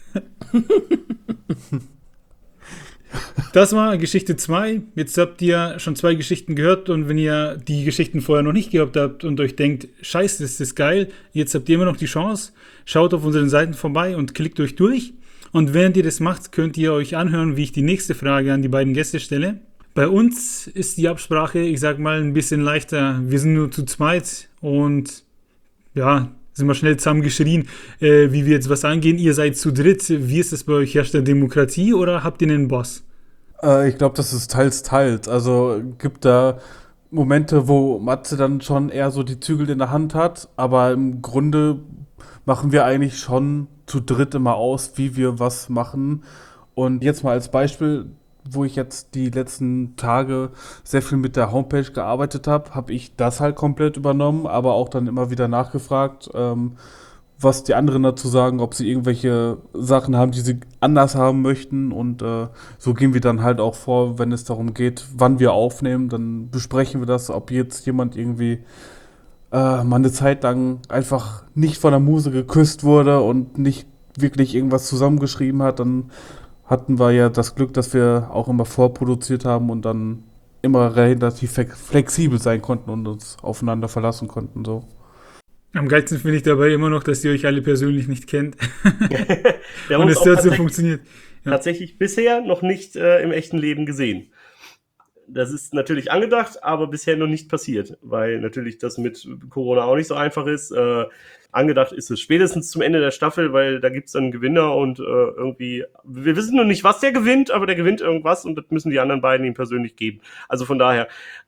Das war Geschichte 2. Jetzt habt ihr schon 2 Geschichten gehört und wenn ihr die Geschichten vorher noch nicht gehabt habt und euch denkt, scheiße, das ist geil, jetzt habt ihr immer noch die Chance, schaut auf unseren Seiten vorbei und klickt euch durch. Und während ihr das macht, könnt ihr euch anhören, wie ich die nächste Frage an die beiden Gäste stelle. Bei uns ist die Absprache, ich sag mal, ein bisschen leichter. Wir sind nur zu zweit und ja, sind wir schnell zusammen geschrien, wie wir jetzt was angehen. Ihr seid zu dritt. Wie ist das bei euch? Herrscht da Demokratie oder habt ihr einen Boss? Ich glaube, das ist teils. Also gibt da Momente, wo Matze dann schon eher so die Zügel in der Hand hat, aber im Grunde machen wir eigentlich schon zu dritt immer aus, wie wir was machen. Und jetzt mal als Beispiel, wo ich jetzt die letzten Tage sehr viel mit der Homepage gearbeitet habe ich das halt komplett übernommen, aber auch dann immer wieder nachgefragt, was die anderen dazu sagen, ob sie irgendwelche Sachen haben, die sie anders haben möchten. Und so gehen wir dann halt auch vor, wenn es darum geht, wann wir aufnehmen. Dann besprechen wir das, ob jetzt jemand irgendwie mal eine Zeit lang einfach nicht von der Muse geküsst wurde und nicht wirklich irgendwas zusammengeschrieben hat. Dann hatten wir ja das Glück, dass wir auch immer vorproduziert haben und dann immer relativ flexibel sein konnten und uns aufeinander verlassen konnten. So. Am geilsten finde ich dabei immer noch, dass ihr euch alle persönlich nicht kennt. Und es trotzdem funktioniert. Ja. Tatsächlich bisher noch nicht im echten Leben gesehen. Das ist natürlich angedacht, aber bisher noch nicht passiert, weil natürlich das mit Corona auch nicht so einfach ist. Angedacht ist es spätestens zum Ende der Staffel, weil da gibt es dann einen Gewinner und irgendwie, wir wissen noch nicht, was der gewinnt, aber der gewinnt irgendwas und das müssen die anderen beiden ihm persönlich geben. Also von daher,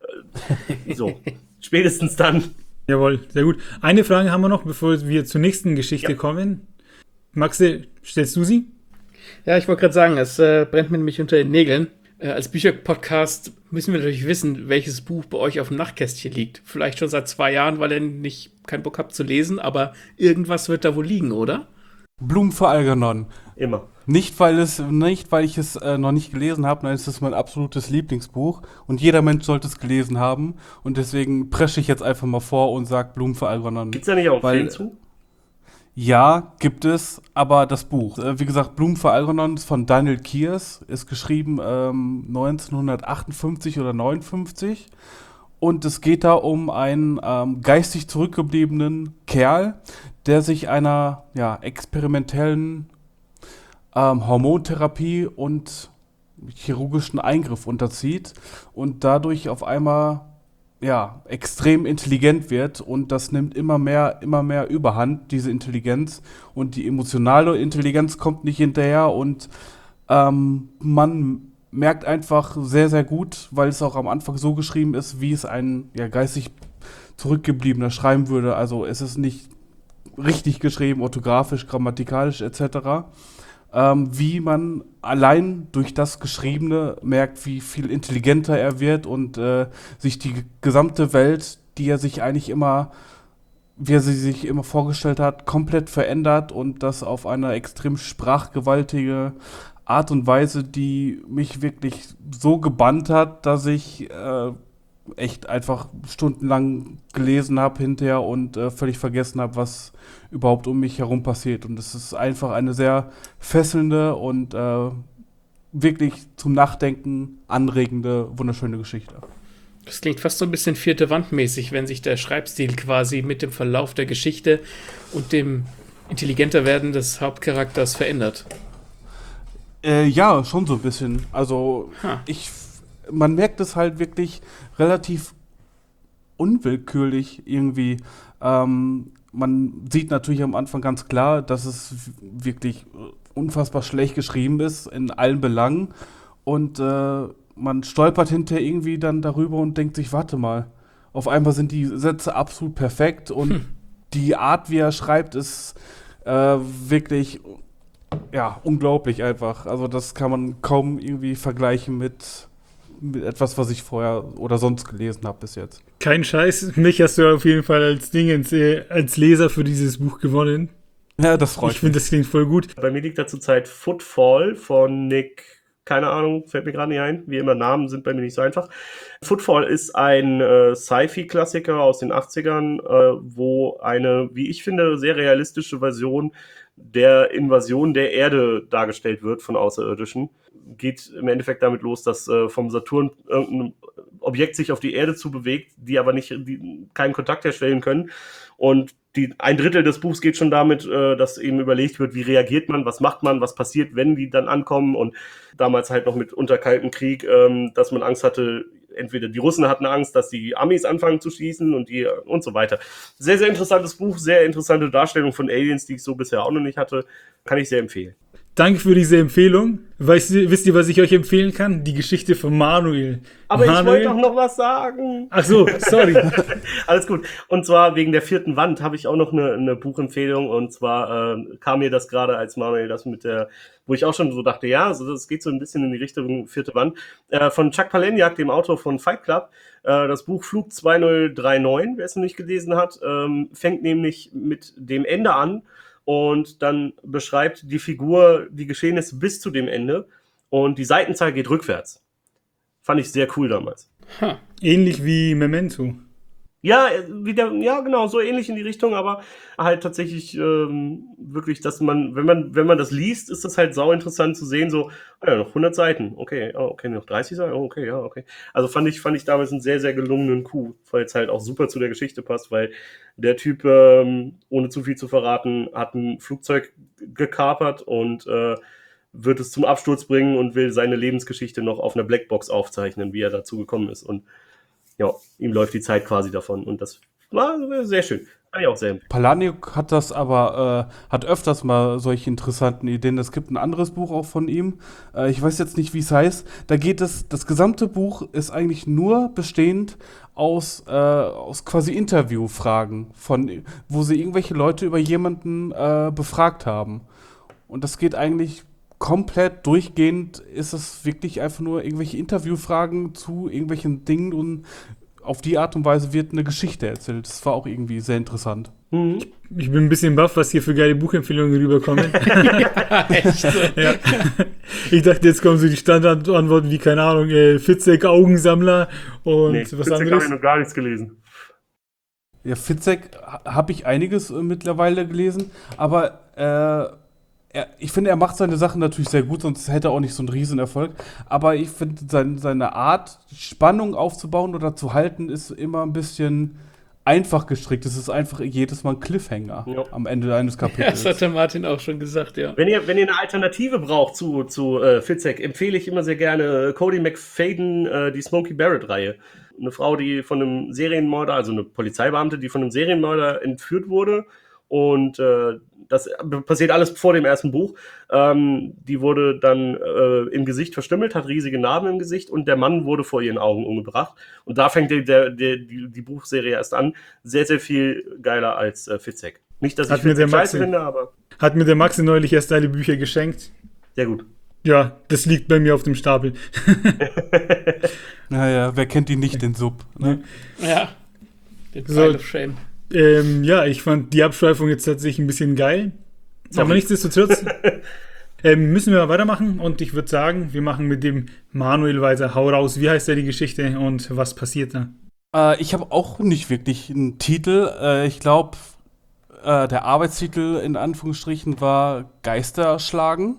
so, spätestens dann. Jawohl, sehr gut. Eine Frage haben wir noch, bevor wir zur nächsten Geschichte kommen. Maxe, stellst du sie? Ja, ich wollte gerade sagen, es brennt mir nämlich unter den Nägeln. Als Bücherpodcast müssen wir natürlich wissen, welches Buch bei euch auf dem Nachtkästchen liegt. Vielleicht schon seit 2 Jahren, weil ihr keinen Bock habt zu lesen, aber irgendwas wird da wohl liegen, oder? Blumen für Algernon. Immer. Nicht, weil ich es noch nicht gelesen habe, nein, es ist mein absolutes Lieblingsbuch und jeder Mensch sollte es gelesen haben und deswegen presche ich jetzt einfach mal vor und sage Blumen für Algernon. Gibt's da nicht auch einen Film zu? Ja, gibt es, aber das Buch. Wie gesagt, Blumen für Algernon ist von Daniel Kier's, ist geschrieben 1958 oder 59 und es geht da um einen geistig zurückgebliebenen Kerl, der sich einer experimentellen Hormontherapie und chirurgischen Eingriff unterzieht und dadurch auf einmal extrem intelligent wird und das nimmt immer mehr Überhand, diese Intelligenz und die emotionale Intelligenz kommt nicht hinterher und man merkt einfach sehr, sehr gut, weil es auch am Anfang so geschrieben ist, wie es ein geistig Zurückgebliebener schreiben würde. Also es ist nicht richtig geschrieben, orthografisch, grammatikalisch etc. wie man allein durch das Geschriebene merkt, wie viel intelligenter er wird und sich die gesamte Welt, die er sich eigentlich immer, wie er sie sich immer vorgestellt hat, komplett verändert und das auf eine extrem sprachgewaltige Art und Weise, die mich wirklich so gebannt hat, dass ich echt einfach stundenlang gelesen habe hinterher und völlig vergessen habe, was überhaupt um mich herum passiert. Und es ist einfach eine sehr fesselnde und wirklich zum Nachdenken anregende, wunderschöne Geschichte. Das klingt fast so ein bisschen vierte Wand-mäßig, wenn sich der Schreibstil quasi mit dem Verlauf der Geschichte und dem intelligenter werden des Hauptcharakters verändert. Ja, schon so ein bisschen. Also man merkt es halt wirklich relativ unwillkürlich irgendwie. Man sieht natürlich am Anfang ganz klar, dass es wirklich unfassbar schlecht geschrieben ist in allen Belangen. Und man stolpert hinterher irgendwie dann darüber und denkt sich, warte mal, auf einmal sind die Sätze absolut perfekt und die Art, wie er schreibt, ist wirklich unglaublich einfach. Also das kann man kaum irgendwie vergleichen mit etwas, was ich vorher oder sonst gelesen habe bis jetzt. Kein Scheiß, mich hast du auf jeden Fall als als Leser für dieses Buch gewonnen. Ja, das freut mich. Ich finde, das klingt voll gut. Bei mir liegt da zurzeit Footfall von Nick, keine Ahnung, fällt mir gerade nicht ein. Wie immer, Namen sind bei mir nicht so einfach. Footfall ist ein Sci-Fi-Klassiker aus den 80ern, wo eine, wie ich finde, sehr realistische Version der Invasion der Erde dargestellt wird von Außerirdischen. Geht im Endeffekt damit los, dass vom Saturn irgendein Objekt sich auf die Erde zu bewegt, die aber keinen Kontakt herstellen können. Und ein Drittel des Buchs geht schon damit, dass eben überlegt wird, wie reagiert man, was macht man, was passiert, wenn die dann ankommen. Und damals halt noch mit unter Kalten Krieg, dass man Angst hatte, entweder die Russen hatten Angst, dass die Amis anfangen zu schießen und so weiter. Sehr, sehr interessantes Buch, sehr interessante Darstellung von Aliens, die ich so bisher auch noch nicht hatte. Kann ich sehr empfehlen. Danke für diese Empfehlung. Wisst ihr, was ich euch empfehlen kann? Die Geschichte von Manuel. Aber ich wollte doch noch was sagen. Ach so, sorry. Alles gut. Und zwar wegen der vierten Wand habe ich auch noch eine Buchempfehlung. Und zwar kam mir das gerade, als Manuel das wo ich auch schon so dachte, ja, also das geht so ein bisschen in die Richtung vierte Wand. Von Chuck Palahniuk, dem Autor von Fight Club. Das Buch Flug 2039, wer es noch nicht gelesen hat, fängt nämlich mit dem Ende an. Und dann beschreibt die Figur die Geschehnisse bis zu dem Ende. Und die Seitenzahl geht rückwärts. Fand ich sehr cool damals. Ähnlich wie Memento. Ja, genau, so ähnlich in die Richtung, aber halt tatsächlich wirklich, dass man, wenn man das liest, ist das halt sau interessant zu sehen, so, noch 100 Seiten, okay, noch 30 Seiten, okay, ja, okay. Also fand ich damals einen sehr, sehr gelungenen Coup, weil es halt auch super zu der Geschichte passt, weil der Typ, ohne zu viel zu verraten, hat ein Flugzeug gekapert und wird es zum Absturz bringen und will seine Lebensgeschichte noch auf einer Blackbox aufzeichnen, wie er dazu gekommen ist. Und ja, ihm läuft die Zeit quasi davon. Und das war sehr schön. Kann ich auch sehr empfehlen. Palahniuk hat das aber, hat öfters mal solche interessanten Ideen. Es gibt ein anderes Buch auch von ihm. Ich weiß jetzt nicht, wie es heißt. Da geht das gesamte Buch ist eigentlich nur bestehend aus quasi Interviewfragen, wo sie irgendwelche Leute über jemanden befragt haben. Und das geht eigentlich komplett durchgehend, ist es wirklich einfach nur irgendwelche Interviewfragen zu irgendwelchen Dingen und auf die Art und Weise wird eine Geschichte erzählt. Das war auch irgendwie sehr interessant. Ich bin ein bisschen baff, was hier für geile Buchempfehlungen rüberkommen. Ja, echt so. Ja. Ich dachte, jetzt kommen so die Standardantworten wie, keine Ahnung, Fitzek, Augensammler und was Fitzek anderes. habe ich noch gar nichts gelesen. Ja, Fitzek habe ich einiges mittlerweile gelesen, aber ich finde, er macht seine Sachen natürlich sehr gut, sonst hätte er auch nicht so einen Riesenerfolg. Aber ich finde, seine Art, Spannung aufzubauen oder zu halten, ist immer ein bisschen einfach gestrickt. Es ist einfach jedes Mal ein Cliffhanger am Ende eines Ja, Kapitels. das hat der Martin auch schon gesagt, ja. Wenn ihr eine Alternative braucht zu Fitzek, empfehle ich immer sehr gerne Cody McFadden, die Smokey Barrett-Reihe. Eine Frau, die von einem Serienmörder, also eine Polizeibeamte, die von einem Serienmörder entführt wurde. Und das passiert alles vor dem ersten Buch. Die wurde dann im Gesicht verstümmelt, hat riesige Narben im Gesicht und der Mann wurde vor ihren Augen umgebracht. Und da fängt die Buchserie erst an. Sehr, sehr viel geiler als Fitzek. Nicht, dass ich Physik scheiße finde, aber... Hat mir der Maxi neulich erst deine Bücher geschenkt. Sehr gut. Ja, das liegt bei mir auf dem Stapel. Naja, wer kennt ihn nicht, den Sub? Ne? Ja, den Pile of Shame. Ja, ich fand die Abschweifung jetzt tatsächlich ein bisschen geil. Sorry. Aber nichtsdestotrotz müssen wir mal weitermachen. Und ich würde sagen, wir machen mit dem Manuel weiter. Hau raus, wie heißt da die Geschichte und was passiert da? Ich habe auch nicht wirklich einen Titel. Ich glaube, der Arbeitstitel in Anführungsstrichen war Geister schlagen.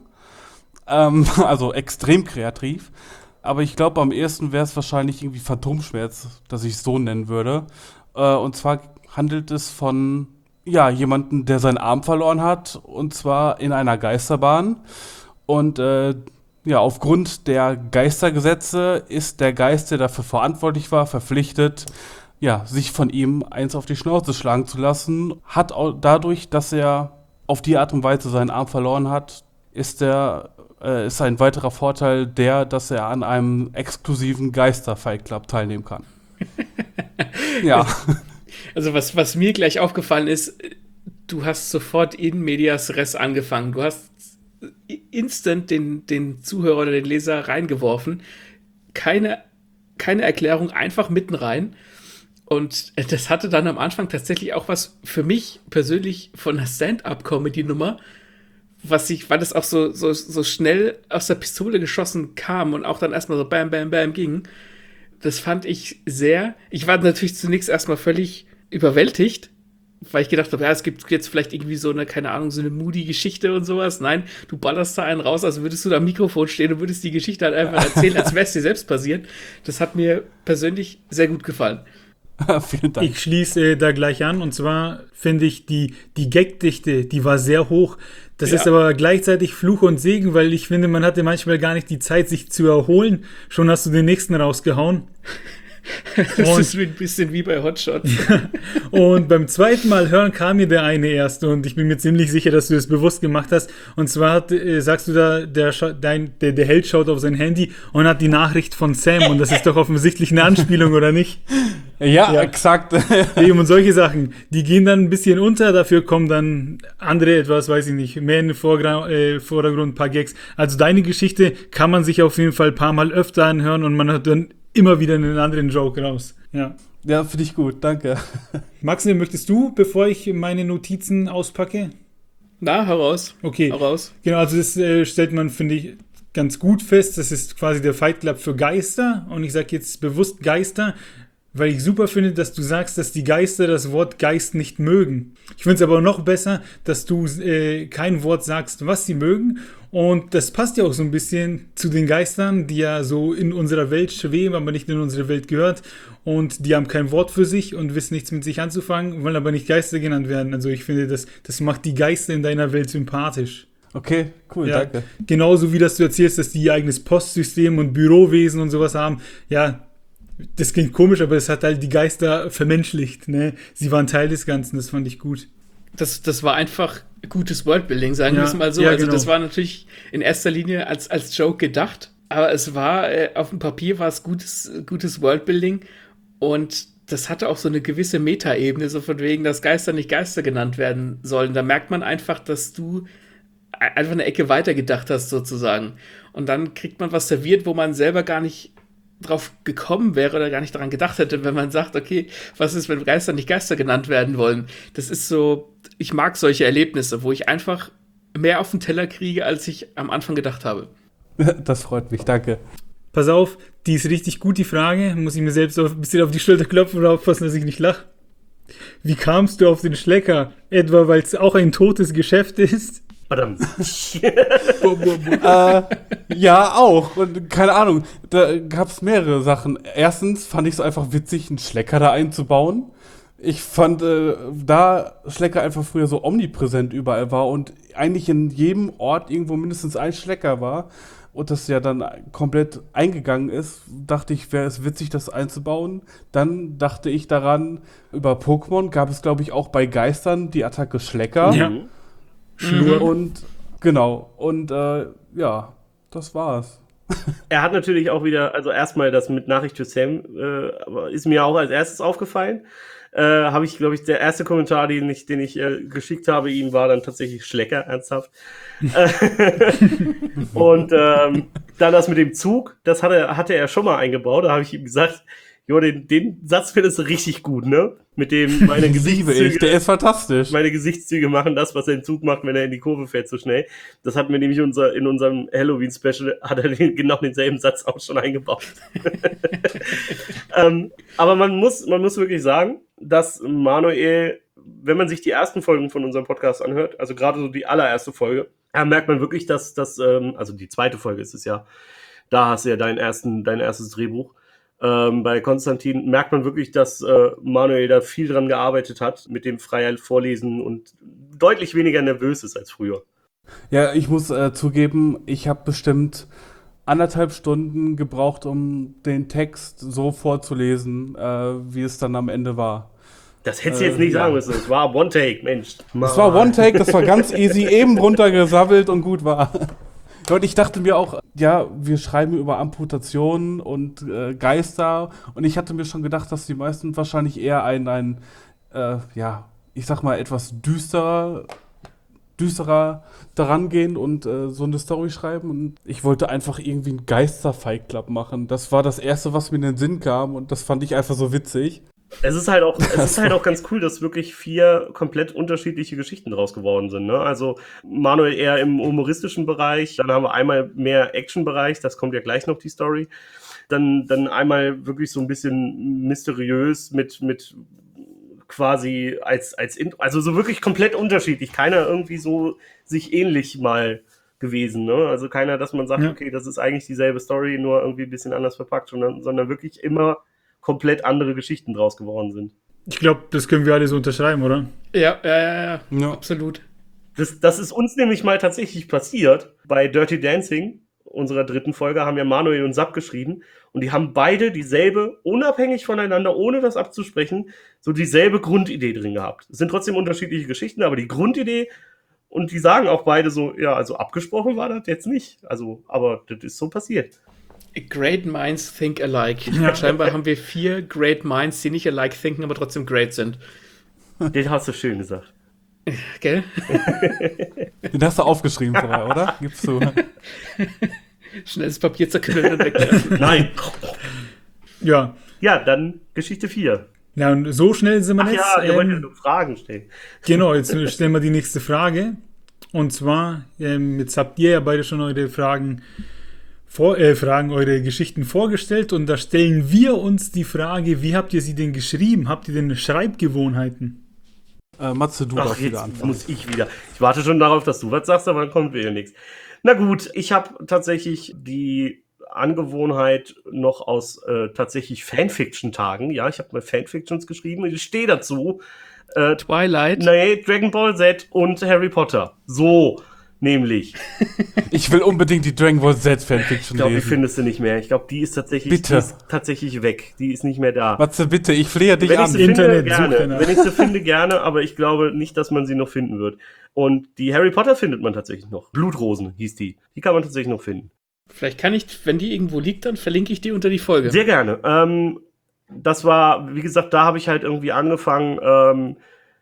Also extrem kreativ. Aber ich glaube, am ehesten wäre es wahrscheinlich irgendwie Phantomschmerz, dass ich es so nennen würde. Und zwar handelt es von jemanden, der seinen Arm verloren hat. Und zwar in einer Geisterbahn. Und aufgrund der Geistergesetze ist der Geist, der dafür verantwortlich war, verpflichtet, sich von ihm eins auf die Schnauze schlagen zu lassen. Hat auch dadurch, dass er auf die Art und Weise seinen Arm verloren hat, ist ein weiterer Vorteil dass er an einem exklusiven Geister-Fight Club teilnehmen kann. Ja. Also was mir gleich aufgefallen ist, du hast sofort in medias res angefangen. Du hast instant den Zuhörer oder den Leser reingeworfen. Keine Erklärung, einfach mitten rein. Und das hatte dann am Anfang tatsächlich auch was für mich persönlich von einer Stand-up-Comedy-Nummer, weil das auch so schnell aus der Pistole geschossen kam und auch dann erstmal so bam, bam, bam ging. Das fand ich ich war natürlich zunächst erstmal völlig überwältigt, weil ich gedacht habe, es gibt jetzt vielleicht irgendwie so eine, keine Ahnung, so eine Moody-Geschichte und sowas. Nein, du ballerst da einen raus, als würdest du da am Mikrofon stehen und würdest die Geschichte halt einfach erzählen, als wäre es dir selbst passiert. Das hat mir persönlich sehr gut gefallen. Vielen Dank. Ich schließe da gleich an, und zwar finde ich die Gagdichte, die war sehr hoch. Das ist aber gleichzeitig Fluch und Segen, weil ich finde, man hatte manchmal gar nicht die Zeit, sich zu erholen. Schon hast du den nächsten rausgehauen. Das ist ein bisschen wie bei Hotshot. Und beim zweiten Mal hören kam mir der eine erst, und ich bin mir ziemlich sicher, dass du das bewusst gemacht hast. Und zwar sagst du da, der Held schaut auf sein Handy und hat die Nachricht von Sam, und das ist doch offensichtlich eine Anspielung, oder nicht? Ja, exakt. Eben, und solche Sachen, die gehen dann ein bisschen unter, dafür kommen dann andere etwas, weiß ich nicht, mehr in den Vordergrund, ein paar Gags. Also deine Geschichte kann man sich auf jeden Fall ein paar Mal öfter anhören, und man hat dann immer wieder einen anderen Joke raus. Ja, finde ich gut, danke. Maxim, möchtest du, bevor ich meine Notizen auspacke? Na, heraus. Okay. Heraus. Genau, also das stellt man, finde ich, ganz gut fest. Das ist quasi der Fight Club für Geister. Und ich sage jetzt bewusst Geister, weil ich super finde, dass du sagst, dass die Geister das Wort Geist nicht mögen. Ich finde es aber noch besser, dass du kein Wort sagst, was sie mögen. Und das passt ja auch so ein bisschen zu den Geistern, die ja so in unserer Welt schweben, aber nicht in unsere Welt gehört. Und die haben kein Wort für sich und wissen nichts mit sich anzufangen, wollen aber nicht Geister genannt werden. Also ich finde, das macht die Geister in deiner Welt sympathisch. Okay, cool, danke. Genauso wie dass du erzählst, dass die ihr eigenes Postsystem und Bürowesen und sowas haben. Ja, das klingt komisch, aber es hat halt die Geister vermenschlicht. Ne? Sie waren Teil des Ganzen, das fand ich gut. Das war einfach gutes Worldbuilding, sagen wir es mal so. Ja, also genau. das war natürlich in erster Linie als Joke gedacht, aber es war, auf dem Papier war es gutes Worldbuilding, und das hatte auch so eine gewisse Metaebene, so von wegen, dass Geister nicht Geister genannt werden sollen. Da merkt man einfach, dass du einfach eine Ecke weiter gedacht hast, sozusagen. Und dann kriegt man was serviert, wo man selber gar nicht drauf gekommen wäre oder gar nicht daran gedacht hätte, wenn man sagt, okay, was ist, wenn Geister nicht Geister genannt werden wollen? Das ist so, ich mag solche Erlebnisse, wo ich einfach mehr auf den Teller kriege, als ich am Anfang gedacht habe. Das freut mich, danke. Pass auf, die ist richtig gut, die Frage. Muss ich mir selbst ein bisschen auf die Schulter klopfen und aufpassen, dass ich nicht lache. Wie kamst du auf den Schlecker? Etwa, weil es auch ein totes Geschäft ist? Verdammt. Ja, auch. Und keine Ahnung, da gab es mehrere Sachen. Erstens fand ich es einfach witzig, einen Schlecker da einzubauen. Ich fand, da Schlecker einfach früher so omnipräsent überall war und eigentlich in jedem Ort irgendwo mindestens ein Schlecker war und das ja dann komplett eingegangen ist, dachte ich, wäre es witzig, das einzubauen. Dann dachte ich daran, über Pokémon gab es, glaube ich, auch bei Geistern die Attacke Schlecker. Ja. Und genau, und ja, das war's. Er hat natürlich auch wieder, also erstmal das mit Nachricht für Sam, ist mir auch als erstes aufgefallen. Habe ich, glaube ich, der erste Kommentar, den ich geschickt habe, ihm war dann tatsächlich Schlecker, ernsthaft. Und dann das mit dem Zug, das hatte er schon mal eingebaut. Da habe ich ihm gesagt, jo, den Satz findest du richtig gut, ne? Mit dem, meine Gesichtszüge, der ist fantastisch. Meine Gesichtszüge machen das, was er im Zug macht, wenn er in die Kurve fährt, so schnell. Das hatten wir nämlich in unserem Halloween-Special, hat er genau denselben Satz auch schon eingebaut. Aber man muss wirklich sagen, dass Manuel, wenn man sich die ersten Folgen von unserem Podcast anhört, also gerade so die allererste Folge, merkt man wirklich, dass also die zweite Folge ist es ja, da hast du ja dein erstes Drehbuch. Bei Konstantin merkt man wirklich, dass Manuel da viel dran gearbeitet hat mit dem freien Vorlesen und deutlich weniger nervös ist als früher. Ja, ich muss zugeben, ich habe bestimmt 1,5 Stunden gebraucht, um den Text so vorzulesen, wie es dann am Ende war. Das hättest du jetzt nicht sagen müssen. Es war One-Take, Mensch. Es war One-Take, das war ganz easy, eben runtergesabbelt und gut war. Und ich dachte mir auch, ja, wir schreiben über Amputationen und Geister. Und ich hatte mir schon gedacht, dass die meisten wahrscheinlich eher ich sag mal, etwas düsterer daran gehen und so eine Story schreiben. Und ich wollte einfach irgendwie einen Geister-Fight Club machen. Das war das Erste, was mir in den Sinn kam. Und das fand ich einfach so witzig. Es ist halt auch ganz cool, dass wirklich 4 komplett unterschiedliche Geschichten draus geworden sind. Ne? Also Manuel eher im humoristischen Bereich, dann haben wir einmal mehr Action-Bereich, das kommt ja gleich noch die Story. Dann einmal wirklich so ein bisschen mysteriös mit quasi also so wirklich komplett unterschiedlich. Keiner irgendwie so sich ähnlich mal gewesen. Ne? Also keiner, dass man sagt, okay, das ist eigentlich dieselbe Story, nur irgendwie ein bisschen anders verpackt, sondern wirklich immer komplett andere Geschichten draus geworden sind. Ich glaube, das können wir alle so unterschreiben, oder? Ja, absolut. Das ist uns nämlich mal tatsächlich passiert. Bei Dirty Dancing, unserer 3. Folge, haben ja Manuel und Sab geschrieben und die haben beide dieselbe, unabhängig voneinander, ohne das abzusprechen, so dieselbe Grundidee drin gehabt. Es sind trotzdem unterschiedliche Geschichten, aber die Grundidee, und die sagen auch beide so, ja, also abgesprochen war das jetzt nicht. Also, aber das ist so passiert. Great minds think alike. Ja. Scheinbar haben wir 4 Great Minds, die nicht alike thinken, aber trotzdem great sind. Den hast du schön gesagt. Gell? Den hast du aufgeschrieben vorher, oder? Gibst du. Schnelles Papier zerknüllen und wegwerfen. Nein. Ja. Ja, dann Geschichte 4. Ja, und so schnell sind wir jetzt. Ja, ihr wollt ja nur Fragen stellen. Genau, jetzt stellen wir die nächste Frage. Und zwar, jetzt habt ihr ja beide schon eure eure Geschichten vorgestellt und da stellen wir uns die Frage, wie habt ihr sie denn geschrieben? Habt ihr denn Schreibgewohnheiten? Matze, du darfst wieder anfangen. Muss ich wieder. Ich warte schon darauf, dass du was sagst, aber dann kommt wieder nichts. Na gut, ich habe tatsächlich die Angewohnheit noch aus tatsächlich Fanfiction-Tagen. Ja, ich habe mal Fanfictions geschrieben. Ich stehe dazu. Twilight? Nee, Dragon Ball Z und Harry Potter. So, nämlich. Ich will unbedingt die Dragon Ball Z Fanfiction lesen. Ich glaube, die findest du nicht mehr. Ich glaube, die ist tatsächlich weg. Die ist nicht mehr da. Matze, bitte, ich flehe dich an. Wenn ich sie finde, gerne, aber ich glaube nicht, dass man sie noch finden wird. Und die Harry Potter findet man tatsächlich noch. Blutrosen hieß die. Die kann man tatsächlich noch finden. Vielleicht kann ich, wenn die irgendwo liegt, dann verlinke ich die unter die Folge. Sehr gerne. Das war, wie gesagt, da habe ich halt irgendwie angefangen.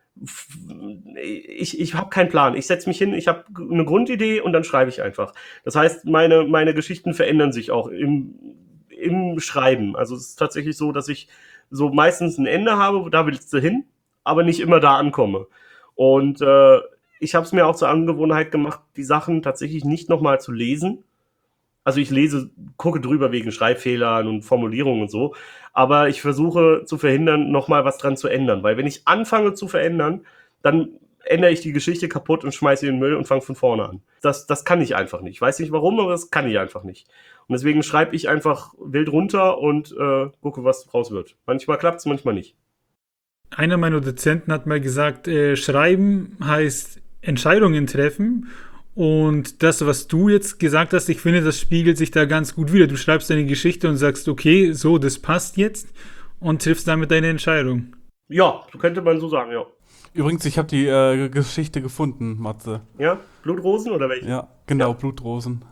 Ich habe keinen Plan. Ich setze mich hin, ich habe eine Grundidee und dann schreibe ich einfach. Das heißt, meine Geschichten verändern sich auch im Schreiben. Also es ist tatsächlich so, dass ich so meistens ein Ende habe, da willst du hin, aber nicht immer da ankomme. Und ich habe es mir auch zur Angewohnheit gemacht, die Sachen tatsächlich nicht nochmal zu lesen. Also ich gucke drüber wegen Schreibfehlern und Formulierungen und so, aber ich versuche zu verhindern, nochmal was dran zu ändern, weil wenn ich anfange zu verändern, dann ändere ich die Geschichte kaputt und schmeiße sie in den Müll und fange von vorne an. Das kann ich einfach nicht. Ich weiß nicht warum, aber das kann ich einfach nicht. Und deswegen schreibe ich einfach wild runter und gucke, was draus wird. Manchmal klappt es, manchmal nicht. Einer meiner Dozenten hat mal gesagt, Schreiben heißt Entscheidungen treffen. Und das, was du jetzt gesagt hast, ich finde, das spiegelt sich da ganz gut wider. Du schreibst deine Geschichte und sagst, okay, so, das passt jetzt und triffst damit deine Entscheidung. Ja, so könnte man so sagen, ja. Übrigens, ich habe die Geschichte gefunden, Matze. Ja? Blutrosen oder welche? Ja, genau, ja. Blutrosen.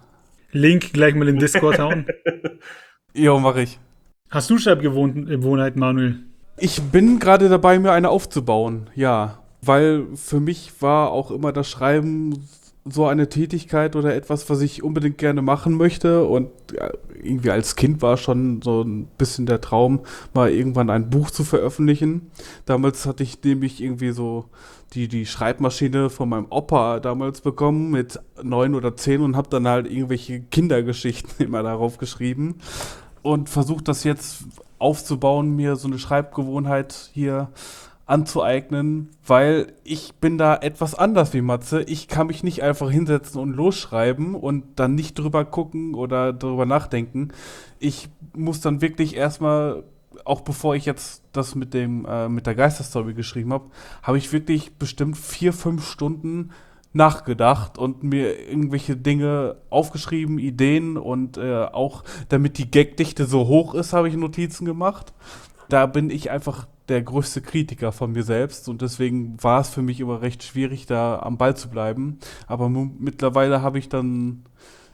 Link gleich mal in Discord hauen. Jo, mache ich. Hast du Schreibgewohnheiten, Manuel? Ich bin gerade dabei, mir eine aufzubauen, ja. Weil für mich war auch immer das Schreiben so eine Tätigkeit oder etwas, was ich unbedingt gerne machen möchte. Und ja, irgendwie als Kind war schon so ein bisschen der Traum, mal irgendwann ein Buch zu veröffentlichen. Damals hatte ich nämlich irgendwie so die Schreibmaschine von meinem Opa damals bekommen mit 9 oder 10 und habe dann halt irgendwelche Kindergeschichten immer darauf geschrieben. Und versuche das jetzt aufzubauen, mir so eine Schreibgewohnheit hier anzueignen, weil ich bin da etwas anders wie Matze. Ich kann mich nicht einfach hinsetzen und losschreiben und dann nicht drüber gucken oder drüber nachdenken. Ich muss dann wirklich erstmal, auch bevor ich jetzt das mit der Geisterstory geschrieben habe, habe ich wirklich bestimmt 4, 5 Stunden nachgedacht und mir irgendwelche Dinge aufgeschrieben, Ideen und auch damit die Gagdichte so hoch ist, habe ich Notizen gemacht. Da bin ich einfach der größte Kritiker von mir selbst und deswegen war es für mich immer recht schwierig, da am Ball zu bleiben. Aber mittlerweile habe ich dann,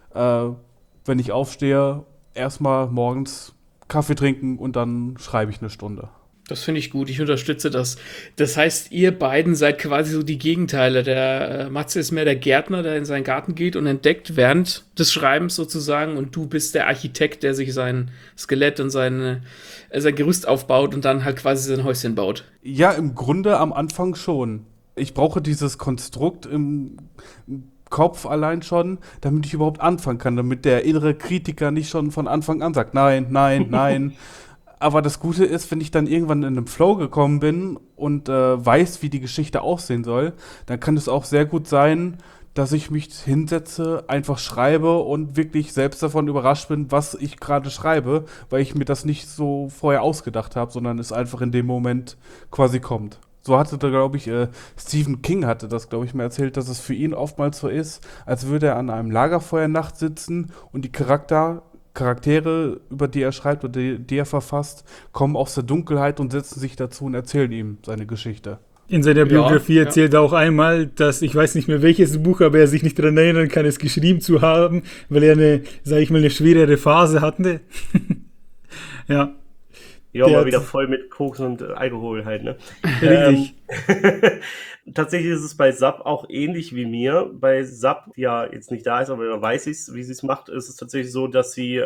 wenn ich aufstehe, erstmal morgens Kaffee trinken und dann schreibe ich eine Stunde. Das finde ich gut, ich unterstütze das. Das heißt, ihr beiden seid quasi so die Gegenteile. Der Matze ist mehr der Gärtner, der in seinen Garten geht und entdeckt während des Schreibens sozusagen, und du bist der Architekt, der sich sein Skelett und sein Gerüst aufbaut und dann halt quasi sein Häuschen baut. Ja, im Grunde am Anfang schon. Ich brauche dieses Konstrukt im Kopf allein schon, damit ich überhaupt anfangen kann, damit der innere Kritiker nicht schon von Anfang an sagt, nein, nein, nein. Aber das Gute ist, wenn ich dann irgendwann in einem Flow gekommen bin und weiß, wie die Geschichte aussehen soll, dann kann es auch sehr gut sein, dass ich mich hinsetze, einfach schreibe und wirklich selbst davon überrascht bin, was ich gerade schreibe, weil ich mir das nicht so vorher ausgedacht habe, sondern es einfach in dem Moment quasi kommt. So hatte da, glaube ich, Stephen King hatte das, glaube ich, mal erzählt, dass es für ihn oftmals so ist, als würde er an einem Lagerfeuernacht sitzen und die Charaktere, über die er schreibt oder die er verfasst, kommen aus der Dunkelheit und setzen sich dazu und erzählen ihm seine Geschichte. In seiner Biografie erzählt er auch einmal, dass, ich weiß nicht mehr welches Buch, aber er sich nicht daran erinnern kann, es geschrieben zu haben, weil er eine schwerere Phase hatte. Ja. Ja, mal wieder voll mit Koks und Alkohol halt, ne? Richtig. Tatsächlich ist es bei Sap auch ähnlich wie mir. Bei Sap, die ja jetzt nicht da ist, aber da weiß ich wie sie es macht, ist es tatsächlich so, dass sie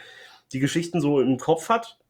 die Geschichten so im Kopf hat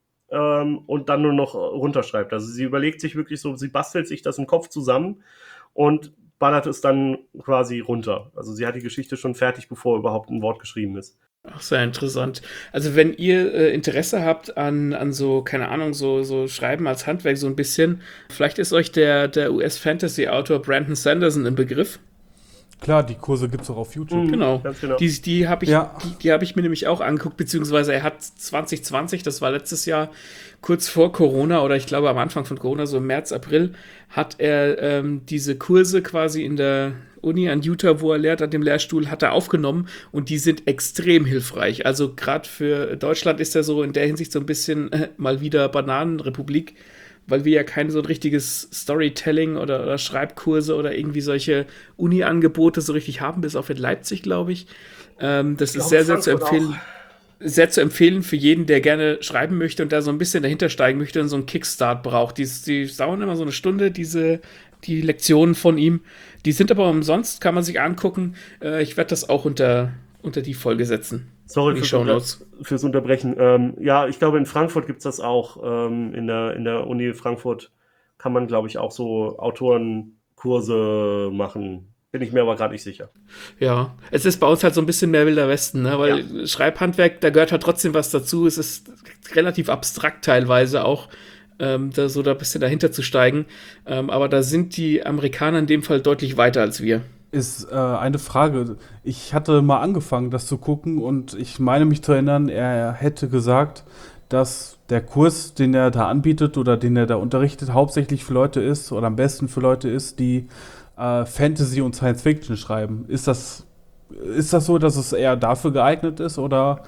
und dann nur noch runterschreibt. Also sie überlegt sich wirklich so, sie bastelt sich das im Kopf zusammen und ballert es dann quasi runter. Also sie hat die Geschichte schon fertig, bevor überhaupt ein Wort geschrieben ist. Ach, sehr interessant. Also wenn ihr Interesse habt an so, keine Ahnung, so Schreiben als Handwerk so ein bisschen, vielleicht ist euch der US-Fantasy-Autor Brandon Sanderson im Begriff. Klar, die Kurse gibt es auch auf YouTube. Genau. Ganz genau. Die habe ich mir nämlich auch angeguckt, beziehungsweise er hat 2020, das war letztes Jahr, kurz vor Corona oder ich glaube am Anfang von Corona, so im März, April, hat er diese Kurse quasi in der Uni an Utah, wo er lehrt, an dem Lehrstuhl, hat er aufgenommen und die sind extrem hilfreich. Also gerade für Deutschland ist er so in der Hinsicht so ein bisschen mal wieder Bananenrepublik, weil wir ja kein so ein richtiges Storytelling oder Schreibkurse oder irgendwie solche Uni-Angebote so richtig haben, bis auf in Leipzig, glaube ich. Das ist sehr, sehr zu empfehlen. Sehr zu empfehlen für jeden, der gerne schreiben möchte und da so ein bisschen dahinter steigen möchte und so einen Kickstart braucht. Die dauern immer so eine Stunde, die Lektionen von ihm. Die sind aber umsonst, kann man sich angucken. Ich werde das auch unter die Folge setzen. Sorry fürs Unterbrechen. Ja, ich glaube, in Frankfurt gibt es das auch. In der Uni Frankfurt kann man, glaube ich, auch so Autorenkurse machen. Bin ich mir aber gerade nicht sicher. Ja, es ist bei uns halt so ein bisschen mehr Wilder Westen, ne? Weil Schreibhandwerk, da gehört halt trotzdem was dazu. Es ist relativ abstrakt teilweise auch, da ein bisschen dahinter zu steigen. Aber da sind die Amerikaner in dem Fall deutlich weiter als wir. Ist eine Frage. Ich hatte mal angefangen, das zu gucken und ich meine mich zu erinnern, er hätte gesagt, dass der Kurs, den er da anbietet oder den er da unterrichtet, hauptsächlich für Leute ist oder am besten für Leute ist, die Fantasy und Science Fiction schreiben. Ist das so, dass es eher dafür geeignet ist, oder?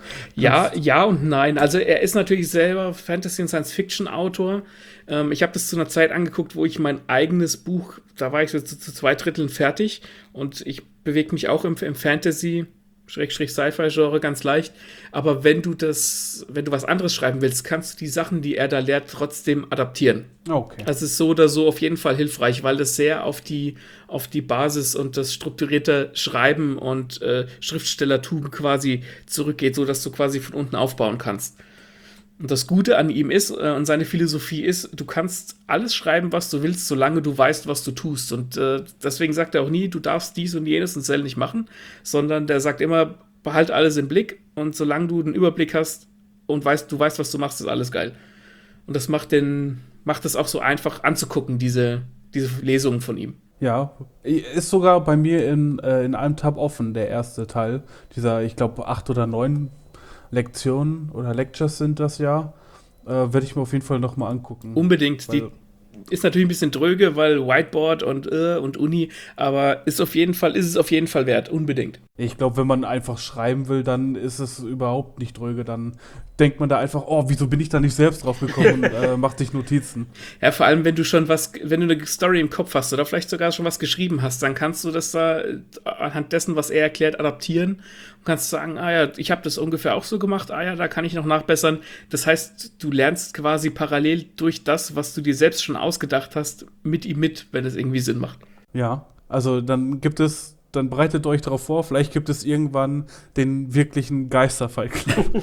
Ja und nein. Also er ist natürlich selber Fantasy- und Science-Fiction-Autor. Ich habe das zu einer Zeit angeguckt, wo ich mein eigenes Buch, da war ich so zu 2 Dritteln fertig und ich bewege mich auch im Fantasy Sci-Fi-Genre ganz leicht. Aber wenn du was anderes schreiben willst, kannst du die Sachen, die er da lehrt, trotzdem adaptieren. Okay. Das ist so oder so auf jeden Fall hilfreich, weil das sehr auf die Basis und das strukturierte Schreiben und Schriftstellertum quasi zurückgeht, sodass du quasi von unten aufbauen kannst. Und das Gute an ihm ist, und seine Philosophie ist, du kannst alles schreiben, was du willst, solange du weißt, was du tust. Und deswegen sagt er auch nie, du darfst dies und jenes und Cell nicht machen, sondern der sagt immer, behalt alles im Blick und solange du den Überblick hast und du weißt, was du machst, ist alles geil. Und das macht es auch so einfach anzugucken, diese Lesungen von ihm. Ja, ist sogar bei mir in einem Tab offen, der erste Teil. Dieser, ich glaube, 8 oder 9 Lektionen oder Lectures sind das ja. Werde ich mir auf jeden Fall nochmal angucken. Unbedingt. Die ist natürlich ein bisschen dröge, weil Whiteboard und Uni, aber ist es auf jeden Fall wert. Unbedingt. Ich glaube, wenn man einfach schreiben will, dann ist es überhaupt nicht dröge. Dann denkt man da einfach, oh, wieso bin ich da nicht selbst drauf gekommen und macht sich Notizen. Ja, vor allem, wenn du eine Story im Kopf hast oder vielleicht sogar schon was geschrieben hast, dann kannst du das da anhand dessen, was er erklärt, adaptieren und kannst sagen, ich habe das ungefähr auch so gemacht, da kann ich noch nachbessern. Das heißt, du lernst quasi parallel durch das, was du dir selbst schon ausgedacht hast, mit ihm mit, wenn es irgendwie Sinn macht. Ja, also dann bereitet euch darauf vor, vielleicht gibt es irgendwann den wirklichen Geisterfight Club.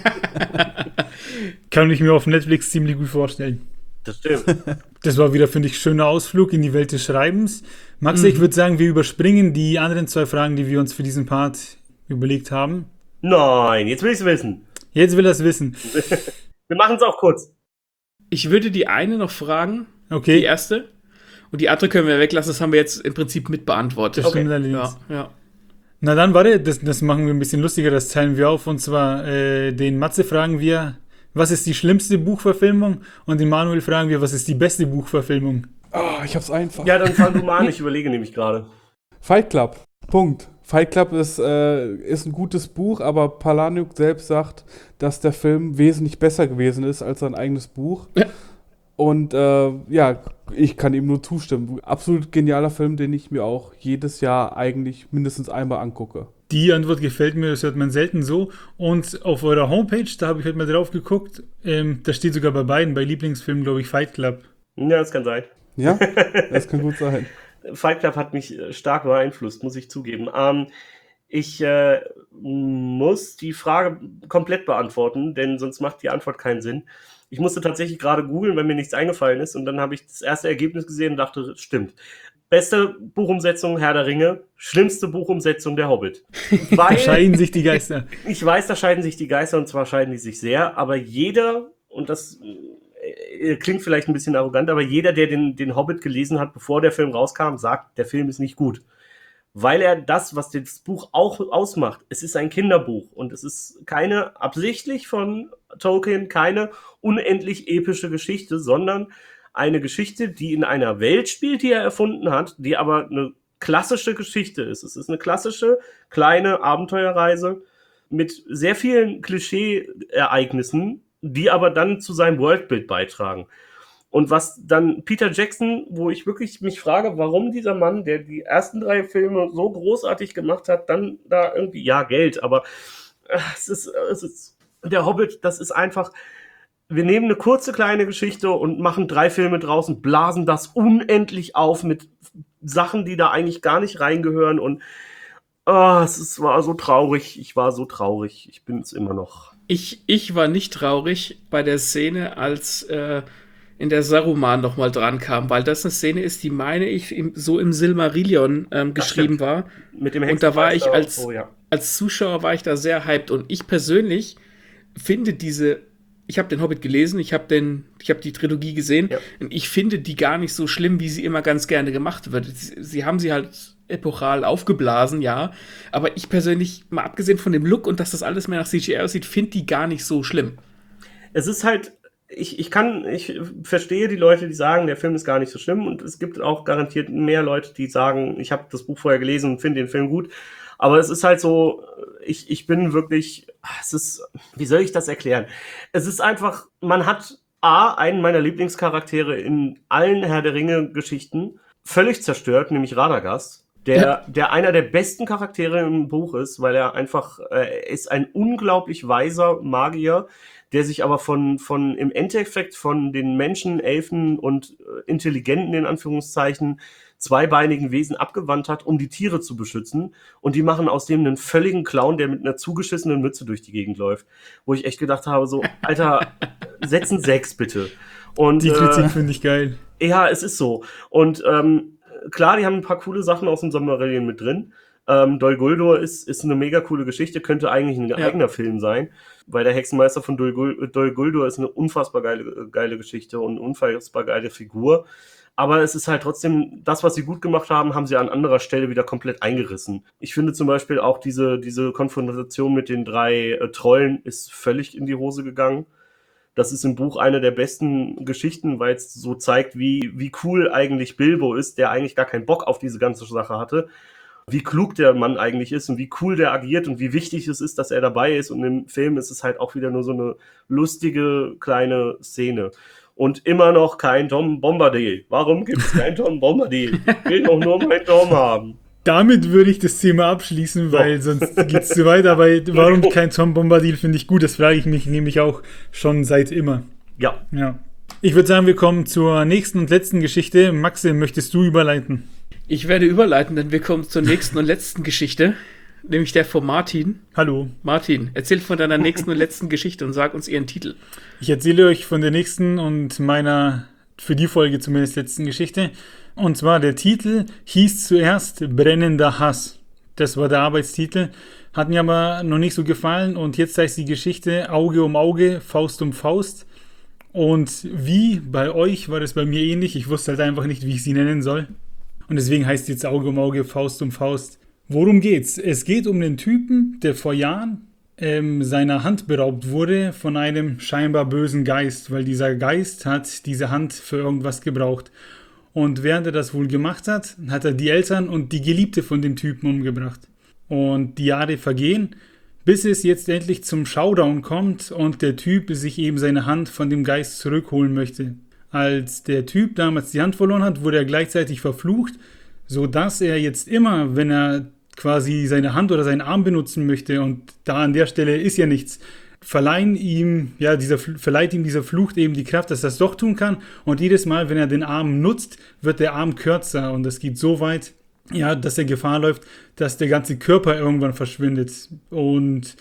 Kann ich mir auf Netflix ziemlich gut vorstellen. Das stimmt. Das war wieder, finde ich, ein schöner Ausflug in die Welt des Schreibens. Max, ich würde sagen, wir überspringen die anderen 2 Fragen, die wir uns für diesen Part überlegt haben. Nein, jetzt will ich es wissen. Jetzt will er es wissen. Wir machen es auch kurz. Ich würde die eine noch fragen, Okay. die erste. Und die andere können wir weglassen, das haben wir jetzt im Prinzip mit beantwortet. Das stimmt allerdings. Ja. Na dann, warte, das machen wir ein bisschen lustiger, das teilen wir auf. Und zwar, den Matze fragen wir, was ist die schlimmste Buchverfilmung? Und den Manuel fragen wir, was ist die beste Buchverfilmung? Ich hab's einfach. Ja, dann fang du mal an, ich überlege nämlich gerade. Fight Club. Punkt. Fight Club ist ein gutes Buch, aber Palahniuk selbst sagt, dass der Film wesentlich besser gewesen ist als sein eigenes Buch. Ja. Und ich kann ihm nur zustimmen. Absolut genialer Film, den ich mir auch jedes Jahr eigentlich mindestens einmal angucke. Die Antwort gefällt mir, das hört man selten so. Und auf eurer Homepage, da habe ich heute mal drauf geguckt, da steht sogar bei beiden, bei Lieblingsfilmen, glaube ich, Fight Club. Ja, das kann sein. Ja, das kann gut sein. Fight Club hat mich stark beeinflusst, muss ich zugeben. Ich muss die Frage komplett beantworten, denn sonst macht die Antwort keinen Sinn. Ich musste tatsächlich gerade googeln, weil mir nichts eingefallen ist, und dann habe ich das erste Ergebnis gesehen und dachte, stimmt. Beste Buchumsetzung Herr der Ringe, schlimmste Buchumsetzung der Hobbit. Da scheiden sich die Geister. Ich weiß, da scheiden sich die Geister, und zwar scheiden die sich sehr, aber jeder, und das klingt vielleicht ein bisschen arrogant, aber jeder, der den Hobbit gelesen hat, bevor der Film rauskam, sagt, der Film ist nicht gut. Weil er das, was das Buch auch ausmacht, es ist ein Kinderbuch und es ist keine, absichtlich von Tolkien, keine unendlich epische Geschichte, sondern eine Geschichte, die in einer Welt spielt, die er erfunden hat, die aber eine klassische Geschichte ist. Es ist eine klassische, kleine Abenteuerreise mit sehr vielen Klischee-Ereignissen, die aber dann zu seinem Worldbild beitragen. Und was dann Peter Jackson, wo ich wirklich mich frage, warum dieser Mann, der die ersten 3 Filme so großartig gemacht hat, dann da irgendwie, ja, Geld, aber es ist der Hobbit, das ist einfach, wir nehmen eine kurze kleine Geschichte und machen 3 Filme draus und blasen das unendlich auf mit Sachen, die da eigentlich gar nicht reingehören, und es war so traurig, ich war so traurig, ich bin es immer noch. Ich war nicht traurig bei der Szene, als in der Saruman noch mal dran kam, weil das eine Szene ist, die, meine ich, so im Silmarillion geschrieben war. Mit dem und da war ich als ja. Zuschauer war ich da sehr hyped, und ich persönlich finde ich habe den Hobbit gelesen, ich habe die Trilogie gesehen, Ja. und ich finde die gar nicht so schlimm, wie sie immer ganz gerne gemacht wird. Sie haben sie halt epochal aufgeblasen, ja, aber ich persönlich, mal abgesehen von dem Look und dass das alles mehr nach CGI aussieht, finde die gar nicht so schlimm. Es ist halt, ich verstehe die Leute, die sagen, der Film ist gar nicht so schlimm, und es gibt auch garantiert mehr Leute, die sagen, ich habe das Buch vorher gelesen und finde den Film gut, aber es ist halt so, ich bin wirklich, wie soll ich das erklären? Es ist einfach, man hat einen meiner Lieblingscharaktere in allen Herr der Ringe Geschichten völlig zerstört, nämlich Radagast. der einer der besten Charaktere im Buch ist, weil er einfach, er ist ein unglaublich weiser Magier, der sich aber im Endeffekt von den Menschen, Elfen und Intelligenten, in Anführungszeichen, zweibeinigen Wesen abgewandt hat, um die Tiere zu beschützen. Und die machen aus dem einen völligen Clown, der mit einer zugeschissenen Mütze durch die Gegend läuft. Wo ich echt gedacht habe, so, Alter, setzen 6 bitte. Und, die Kritik finde ich geil. Ja, es ist so. Und klar, die haben ein paar coole Sachen aus dem Silmarillion mit drin. Dol Guldur ist eine mega coole Geschichte, könnte eigentlich ein eigener Film sein, weil der Hexenmeister von Dol Guldur ist eine unfassbar geile Geschichte und eine unfassbar geile Figur. Aber es ist halt trotzdem, das, was sie gut gemacht haben, haben sie an anderer Stelle wieder komplett eingerissen. Ich finde zum Beispiel auch diese Konfrontation mit den 3 Trollen ist völlig in die Hose gegangen. Das ist im Buch eine der besten Geschichten, weil es so zeigt, wie cool eigentlich Bilbo ist, der eigentlich gar keinen Bock auf diese ganze Sache hatte. Wie klug der Mann eigentlich ist und wie cool der agiert und wie wichtig es ist, dass er dabei ist. Und im Film ist es halt auch wieder nur so eine lustige kleine Szene. Und immer noch kein Tom Bombadil. Warum gibt es keinen Tom Bombadil? Ich will doch nur meinen Tom haben. Damit würde ich das Thema abschließen, weil sonst geht es zu weit. Aber warum kein Tom Bombadil, finde ich gut. Das frage ich mich nämlich auch schon seit immer. Ja. Ich würde sagen, wir kommen zur nächsten und letzten Geschichte. Maxim, möchtest du überleiten? Ich werde überleiten, denn wir kommen zur nächsten und letzten Geschichte, nämlich der von Martin. Hallo. Martin, erzähl von deiner nächsten und letzten Geschichte und sag uns ihren Titel. Ich erzähle euch von der nächsten und meiner, für die Folge zumindest, letzten Geschichte. Und zwar der Titel hieß zuerst Brennender Hass. Das war der Arbeitstitel. Hat mir aber noch nicht so gefallen und jetzt heißt die Geschichte Auge um Auge, Faust um Faust. Und wie bei euch war das bei mir ähnlich. Ich wusste halt einfach nicht, wie ich sie nennen soll. Und deswegen heißt es jetzt Auge um Auge, Faust um Faust. Worum geht's? Es geht um den Typen, der vor Jahren seiner Hand beraubt wurde von einem scheinbar bösen Geist, weil dieser Geist hat diese Hand für irgendwas gebraucht. Und während er das wohl gemacht hat, hat er die Eltern und die Geliebte von dem Typen umgebracht. Und die Jahre vergehen, bis es jetzt endlich zum Showdown kommt und der Typ sich eben seine Hand von dem Geist zurückholen möchte. Als der Typ damals die Hand verloren hat, wurde er gleichzeitig verflucht, sodass er jetzt immer, wenn er quasi seine Hand oder seinen Arm benutzen möchte, und da an der Stelle ist ja nichts, verleiht ihm dieser Fluch eben die Kraft, dass er das doch tun kann. Und jedes Mal, wenn er den Arm nutzt, wird der Arm kürzer und das geht so weit, dass er Gefahr läuft, dass der ganze Körper irgendwann verschwindet. Und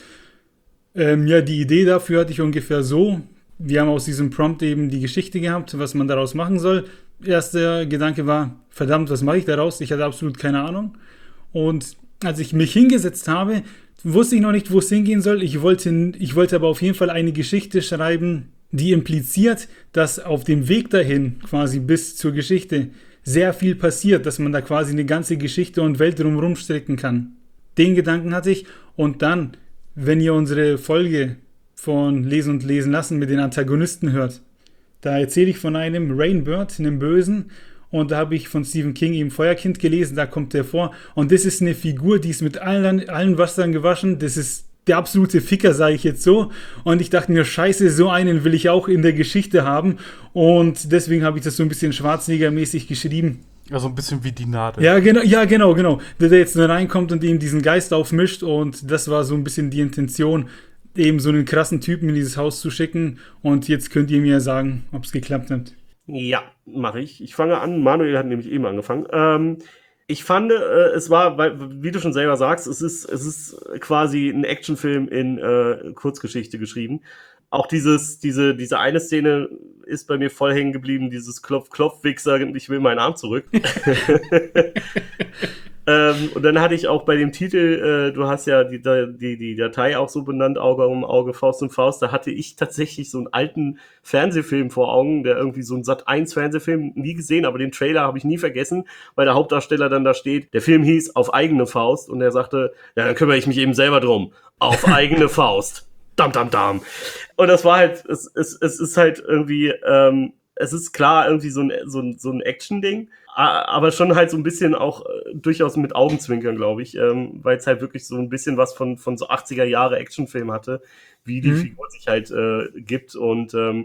die Idee dafür hatte ich ungefähr so. Wir haben aus diesem Prompt eben die Geschichte gehabt, was man daraus machen soll. Erster Gedanke war, verdammt, was mache ich daraus? Ich hatte absolut keine Ahnung. Und als ich mich hingesetzt habe, wusste ich noch nicht, wo es hingehen soll. Ich wollte aber auf jeden Fall eine Geschichte schreiben, die impliziert, dass auf dem Weg dahin, quasi bis zur Geschichte, sehr viel passiert, dass man da quasi eine ganze Geschichte und Welt drumherum stricken kann. Den Gedanken hatte ich. Und dann, wenn ihr unsere Folge von Lesen und Lesen lassen mit den Antagonisten hört, da erzähle ich von einem Rainbird, einem Bösen, und da habe ich von Stephen King eben Feuerkind gelesen, da kommt der vor, und das ist eine Figur, die ist mit allen Wassern gewaschen, das ist der absolute Ficker, sage ich jetzt so, und ich dachte mir, scheiße, so einen will ich auch in der Geschichte haben, und deswegen habe ich das so ein bisschen Schwarzenegger-mäßig geschrieben. Also ein bisschen wie die Nadel. Ja, genau. Der jetzt nur reinkommt und ihm diesen Geist aufmischt, und das war so ein bisschen die Intention, eben so einen krassen Typen in dieses Haus zu schicken. Und jetzt könnt ihr mir sagen, ob es geklappt hat. Ja, mache ich. Ich fange an. Manuel hat nämlich eben angefangen. Ich fand, es war, wie du schon selber sagst, es ist quasi ein Actionfilm in Kurzgeschichte geschrieben. Auch diese eine Szene ist bei mir voll hängen geblieben, dieses Klopf-Klopf-Wichser, ich will meinen Arm zurück. Und dann hatte ich auch bei dem Titel, du hast ja die Datei auch so benannt, Auge um Auge, Faust um Faust, da hatte ich tatsächlich so einen alten Fernsehfilm vor Augen, der irgendwie so ein Sat.1-Fernsehfilm, nie gesehen, aber den Trailer habe ich nie vergessen, weil der Hauptdarsteller dann da steht, der Film hieß Auf eigene Faust und er sagte, ja, dann kümmere ich mich eben selber drum. Auf eigene Faust. Dam, dam, dam. Und das war halt, es ist halt irgendwie, es ist klar irgendwie so ein Action-Ding, aber schon halt so ein bisschen auch durchaus mit Augenzwinkern, glaube ich, weil es halt wirklich so ein bisschen was von so 80er Jahre Actionfilm hatte, wie die Figur sich halt gibt. Und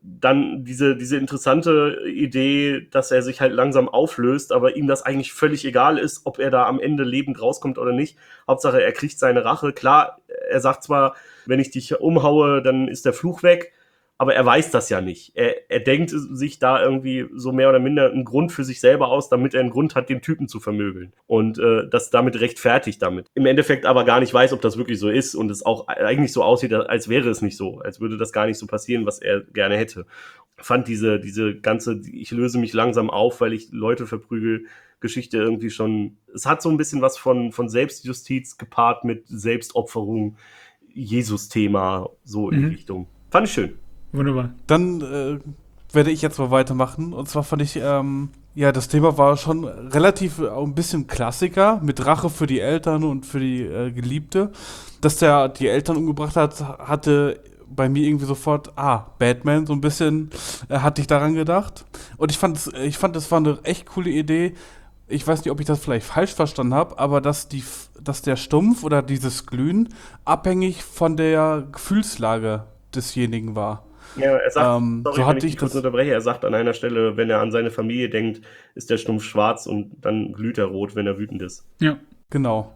dann diese interessante Idee, dass er sich halt langsam auflöst, aber ihm das eigentlich völlig egal ist, ob er da am Ende lebend rauskommt oder nicht. Hauptsache, er kriegt seine Rache. Klar, er sagt zwar, wenn ich dich umhaue, dann ist der Fluch weg, aber er weiß das ja nicht. Er denkt sich da irgendwie so mehr oder minder einen Grund für sich selber aus, damit er einen Grund hat, den Typen zu vermöbeln. Und das damit rechtfertigt damit. Im Endeffekt aber gar nicht weiß, ob das wirklich so ist und es auch eigentlich so aussieht, als wäre es nicht so. Als würde das gar nicht so passieren, was er gerne hätte. Fand diese ganze, ich löse mich langsam auf, weil ich Leute verprügel, Geschichte irgendwie schon, es hat so ein bisschen was von Selbstjustiz gepaart mit Selbstopferung, Jesus-Thema, so in die Richtung. Fand ich schön. Wunderbar. Dann werde ich jetzt mal weitermachen. Und zwar fand ich, das Thema war schon relativ ein bisschen Klassiker mit Rache für die Eltern und für die Geliebte. Dass der die Eltern umgebracht hat, hatte bei mir irgendwie sofort, Batman, so ein bisschen hatte ich daran gedacht. Und ich fand, das war eine echt coole Idee. Ich weiß nicht, ob ich das vielleicht falsch verstanden habe, aber dass der Stumpf oder dieses Glühen abhängig von der Gefühlslage desjenigen war. Ja, er sagt, so hatte ich kurz unterbreche, er sagt an einer Stelle, wenn er an seine Familie denkt, ist der Stumpf schwarz und dann glüht er rot, wenn er wütend ist. Ja. Genau.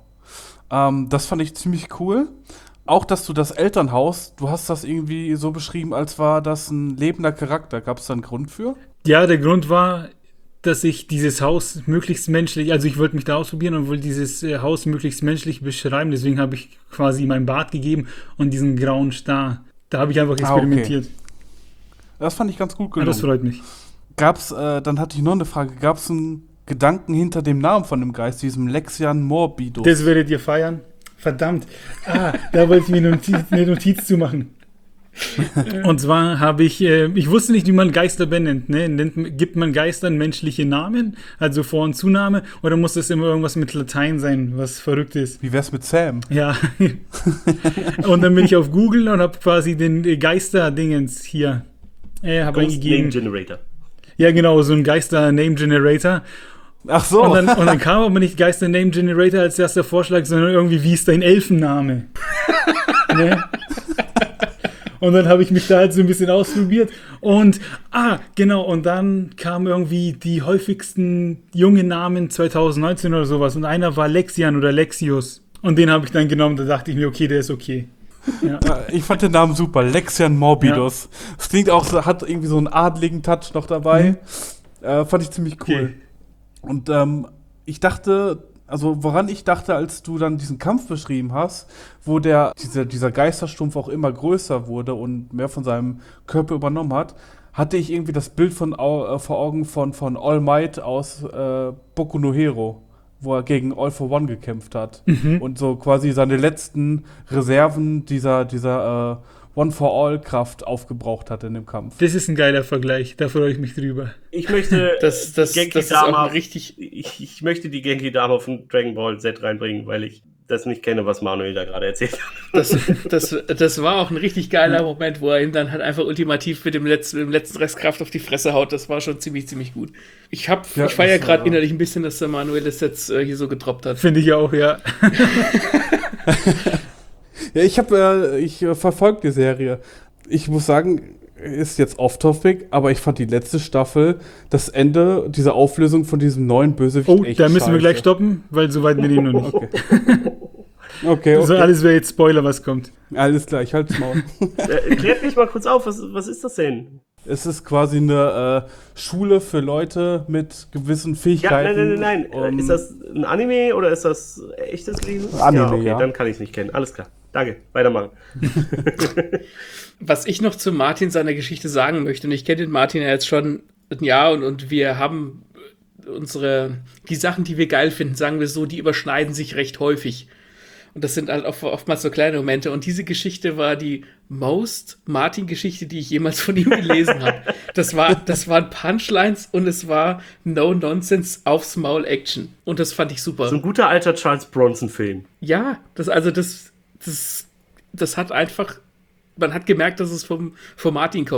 Das fand ich ziemlich cool. Auch, dass du das Elternhaus, du hast das irgendwie so beschrieben, als war das ein lebender Charakter. Gab es da einen Grund für? Ja, der Grund war, dass ich dieses Haus möglichst menschlich, also ich wollte mich da ausprobieren und wollte dieses Haus möglichst menschlich beschreiben, deswegen habe ich quasi mein Bart gegeben und diesen grauen Star. Da habe ich einfach experimentiert. Okay. Das fand ich ganz gut gelungen. Das freut mich. Dann hatte ich noch eine Frage, gab es einen Gedanken hinter dem Namen von dem Geist, diesem Lexian Morbidus? Das werdet ihr feiern. Verdammt. Da wollte ich mir eine Notiz zu machen. Und zwar habe ich wusste nicht, wie man Geister benennt. Ne? Gibt man Geistern menschliche Namen, also Vor- und Zunahme, oder muss das immer irgendwas mit Latein sein, was verrückt ist? Wie wär's mit Sam? Ja. Und dann bin ich auf Google und habe quasi den Geister-Dingens hier habe eingegeben. Name Generator. Ja, genau, so ein Geister-Name-Generator. Ach so. Und dann kam aber nicht Geister-Name-Generator als erster Vorschlag, sondern irgendwie, wie ist dein Elfenname? Ne? Und dann habe ich mich da halt so ein bisschen ausprobiert. Und, genau, und dann kamen irgendwie die häufigsten jungen Namen 2019 oder sowas. Und einer war Lexian oder Lexius. Und den habe ich dann genommen, da dachte ich mir, okay, der ist okay. Ja. Ich fand den Namen super, Lexian Morbidus. Es klingt auch so, hat irgendwie so einen adligen Touch noch dabei. Fand ich ziemlich cool. Okay. Und ich dachte, woran ich dachte, als du dann diesen Kampf beschrieben hast, wo dieser Geisterstumpf auch immer größer wurde und mehr von seinem Körper übernommen hat, hatte ich irgendwie das Bild vor Augen von All Might aus Boku no Hero, wo er gegen All for One gekämpft hat. Und so quasi seine letzten Reserven dieser One-for-All-Kraft aufgebraucht hat in dem Kampf. Das ist ein geiler Vergleich, da freue ich mich drüber. Ich möchte das ist auch richtig. Ich möchte die Genki-Dama von Dragon Ball Z reinbringen, weil ich das nicht kenne, was Manuel da gerade erzählt hat. Das war auch ein richtig geiler Moment, wo er ihm dann halt einfach ultimativ mit dem letzten Restkraft auf die Fresse haut. Das war schon ziemlich, ziemlich gut. Ich feiere gerade innerlich ein bisschen, dass der Manuel das jetzt hier so getroppt hat. Finde ich auch, ja. Ja, ich verfolge die Serie. Ich muss sagen, ist jetzt off-topic, aber ich fand die letzte Staffel, das Ende, diese Auflösung von diesem neuen Bösewicht echt da müssen wir scheiße. gleich stoppen, weil so weit bin ich noch nicht. Okay. Also alles wäre jetzt Spoiler, was kommt. Alles klar, ich halte es Maul. Klärt mich mal kurz auf, was ist das denn? Es ist quasi eine Schule für Leute mit gewissen Fähigkeiten. Nein. Ist das ein Anime oder ist das echtes Leben? Anime, okay, dann kann ich es nicht kennen. Alles klar. Danke. Weitermachen. Was ich noch zu Martin seiner Geschichte sagen möchte, und ich kenne den Martin ja jetzt schon ein Jahr und wir haben die Sachen, die wir geil finden, sagen wir so, die überschneiden sich recht häufig. Und das sind halt oftmals so kleine Momente. Und diese Geschichte war die most Martin-Geschichte, die ich jemals von ihm gelesen habe. Das waren Punchlines und es war No-Nonsense aufs Maul-Action. Und das fand ich super. So ein guter alter Charles Bronson-Film. Ja, das hat einfach, man hat gemerkt, dass es von Martin kommt.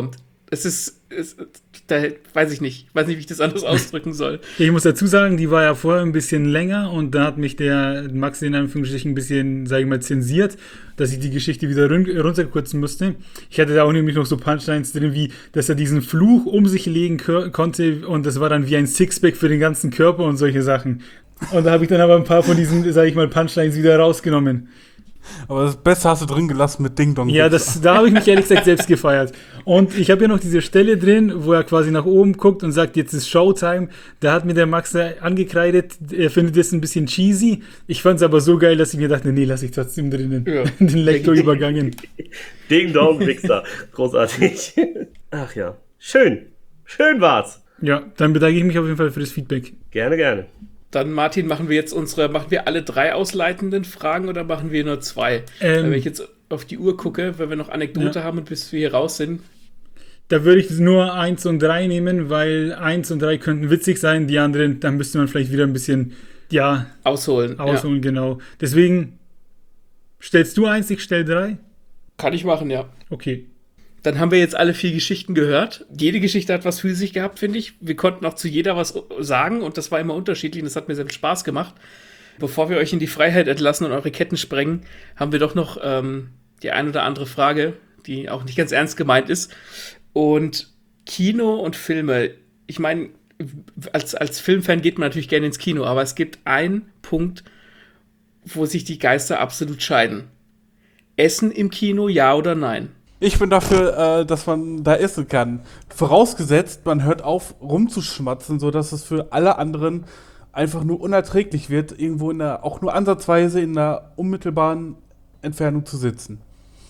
Da weiß ich nicht, wie ich das anders ausdrücken soll. Ich muss dazu sagen, die war ja vorher ein bisschen länger und da hat mich der Max in Anführungsstrichen ein bisschen, sage ich mal, zensiert, dass ich die Geschichte wieder runterkürzen musste. Ich hatte da auch nämlich noch so Punchlines drin, wie, dass er diesen Fluch um sich legen konnte und das war dann wie ein Sixpack für den ganzen Körper und solche Sachen. Und da habe ich dann aber ein paar von diesen, sage ich mal, Punchlines wieder rausgenommen. Aber das Beste hast du drin gelassen mit Ding Dong. Ja, da habe ich mich ehrlich gesagt selbst gefeiert. Und ich habe ja noch diese Stelle drin, wo er quasi nach oben guckt und sagt, jetzt ist Showtime. Da hat mir der Max angekreidet, er findet das ein bisschen cheesy. Ich fand es aber so geil, dass ich mir dachte, nee, lasse ich trotzdem drinnen. Ja. Den Lektor übergangen. Ding Dong, Wichser. Großartig. Ach ja. Schön. Schön war's. Ja, dann bedanke ich mich auf jeden Fall für das Feedback. Gerne, gerne. Dann, Martin, machen wir alle 3 ausleitenden Fragen oder machen wir nur 2? Wenn ich jetzt auf die Uhr gucke, weil wir noch Anekdote haben und bis wir hier raus sind. Da würde ich nur 1 und 3 nehmen, weil 1 und 3 könnten witzig sein, die anderen, dann müsste man vielleicht wieder ein bisschen, ausholen, genau. Deswegen, stellst du 1, ich stell 3? Kann ich machen, ja. Okay. Dann haben wir jetzt alle 4 Geschichten gehört. Jede Geschichte hat was für sich gehabt, finde ich. Wir konnten auch zu jeder was sagen und das war immer unterschiedlich und das hat mir sehr viel Spaß gemacht. Bevor wir euch in die Freiheit entlassen und eure Ketten sprengen, haben wir doch noch die ein oder andere Frage, die auch nicht ganz ernst gemeint ist. Und Kino und Filme, ich meine, als Filmfan geht man natürlich gerne ins Kino, aber es gibt einen Punkt, wo sich die Geister absolut scheiden. Essen im Kino, ja oder nein? Ich bin dafür, dass man da essen kann. Vorausgesetzt, man hört auf, rumzuschmatzen, sodass es für alle anderen einfach nur unerträglich wird, irgendwo auch nur ansatzweise in einer unmittelbaren Entfernung zu sitzen.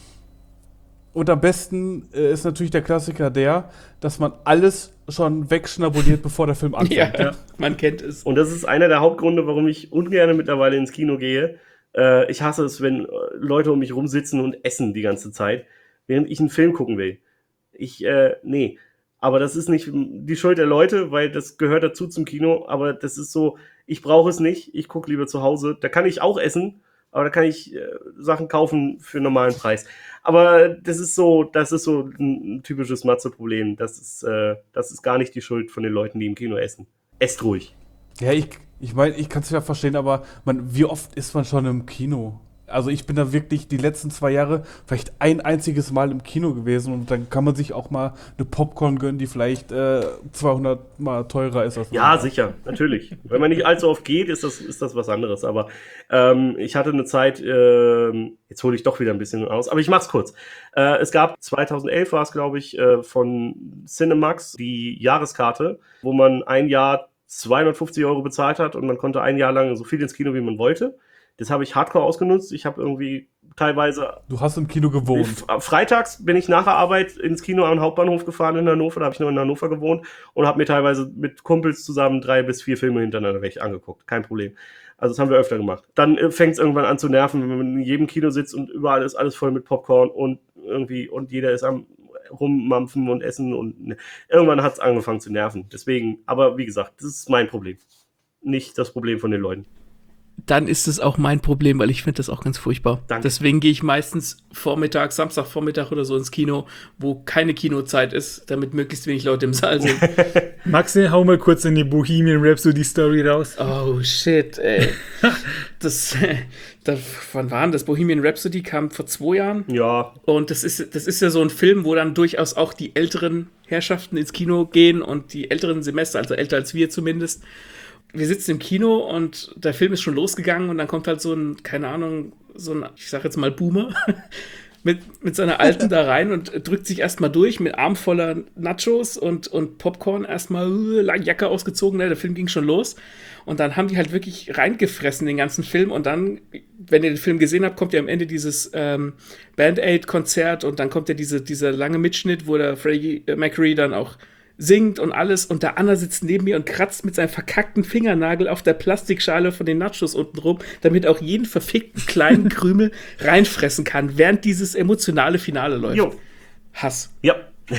Und am besten ist natürlich der Klassiker dass man alles schon wegschnabuliert, bevor der Film anfängt. Ja, man kennt es. Und das ist einer der Hauptgründe, warum ich ungern mittlerweile ins Kino gehe. Ich hasse es, wenn Leute um mich rumsitzen und essen die ganze Zeit, während ich einen Film gucken will. Nee. Aber das ist nicht die Schuld der Leute, weil das gehört dazu zum Kino. Aber das ist so, ich brauche es nicht. Ich gucke lieber zu Hause. Da kann ich auch essen, aber da kann ich Sachen kaufen für einen normalen Preis. Aber das ist so ein typisches Matze-Problem. Das ist gar nicht die Schuld von den Leuten, die im Kino essen. Esst ruhig. Ja, ich meine, ich kann es ja verstehen, aber wie oft ist man schon im Kino? Also ich bin da wirklich die letzten 2 Jahre vielleicht ein einziges Mal im Kino gewesen und dann kann man sich auch mal eine Popcorn gönnen, die vielleicht 200 Mal teurer ist. Ja, sicher, natürlich. Wenn man nicht allzu oft geht, ist das was anderes. Aber ich hatte eine Zeit, jetzt hole ich doch wieder ein bisschen aus, aber ich mach's kurz. Es gab 2011 war es, glaube ich, von Cinemax die Jahreskarte, wo man ein Jahr 250 € bezahlt hat und man konnte ein Jahr lang so viel ins Kino, wie man wollte. Das habe ich hardcore ausgenutzt. Ich habe irgendwie teilweise... Du hast im Kino gewohnt. Freitags bin ich nach der Arbeit ins Kino am Hauptbahnhof gefahren in Hannover. Da habe ich nur in Hannover gewohnt und habe mir teilweise mit Kumpels zusammen 3 bis 4 Filme hintereinander weg angeguckt. Kein Problem. Also das haben wir öfter gemacht. Dann fängt es irgendwann an zu nerven, wenn man in jedem Kino sitzt und überall ist alles voll mit Popcorn und jeder ist am rummampfen und essen und irgendwann hat es angefangen zu nerven. Deswegen, aber wie gesagt, das ist mein Problem. Nicht das Problem von den Leuten. Dann ist es auch mein Problem, weil ich finde das auch ganz furchtbar. Danke. Deswegen gehe ich meistens Samstagvormittag oder so ins Kino, wo keine Kinozeit ist, damit möglichst wenig Leute im Saal sind. Maxe, hau mal kurz eine Bohemian Rhapsody Story raus. Oh shit, ey. Wann war denn das? Bohemian Rhapsody kam vor 2 Jahren. Ja. Und das ist ja so ein Film, wo dann durchaus auch die älteren Herrschaften ins Kino gehen und die älteren Semester, also älter als wir zumindest. Wir sitzen im Kino und der Film ist schon losgegangen und dann kommt halt so ein, keine Ahnung, ich sag jetzt mal Boomer, mit seiner Alten da rein und drückt sich erstmal durch mit Arm voller Nachos und Popcorn, erstmal Jacke ausgezogen, der Film ging schon los. Und dann haben die halt wirklich reingefressen, den ganzen Film. Und dann, wenn ihr den Film gesehen habt, kommt ja am Ende dieses Band-Aid-Konzert und dann kommt ja dieser lange Mitschnitt, wo der Freddie Mercury dann auch singt und alles und der Anna sitzt neben mir und kratzt mit seinem verkackten Fingernagel auf der Plastikschale von den Nachos unten rum, damit auch jeden verfickten kleinen Krümel reinfressen kann, während dieses emotionale Finale läuft. Jo. Hass. Ja.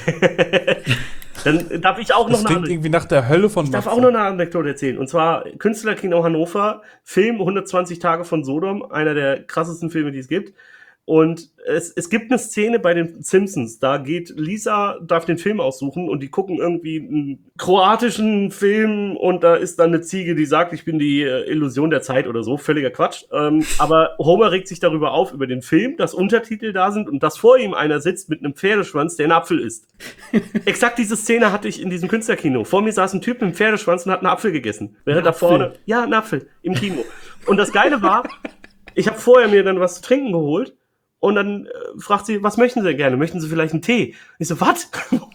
Dann darf ich auch das noch klingt irgendwie nach der Hölle von Ich darf auch noch eine Anekdote erzählen. Und zwar Künstlerkino Hannover, Film 120 Tage von Sodom, einer der krassesten Filme, die es gibt. Und es gibt eine Szene bei den Simpsons, da geht Lisa, darf den Film aussuchen und die gucken irgendwie einen kroatischen Film und da ist dann eine Ziege, die sagt, ich bin die Illusion der Zeit oder so, völliger Quatsch. Aber Homer regt sich darüber auf, über den Film, dass Untertitel da sind und dass vor ihm einer sitzt mit einem Pferdeschwanz, der einen Apfel isst. Exakt diese Szene hatte ich in diesem Künstlerkino. Vor mir saß ein Typ mit einem Pferdeschwanz und hat einen Apfel gegessen. Während da vorne, ja, einen Apfel im Kino. Und das Geile war, ich habe vorher mir dann was zu trinken geholt. Und dann fragt sie, was möchten Sie denn gerne? Möchten Sie vielleicht einen Tee? Ich so, was?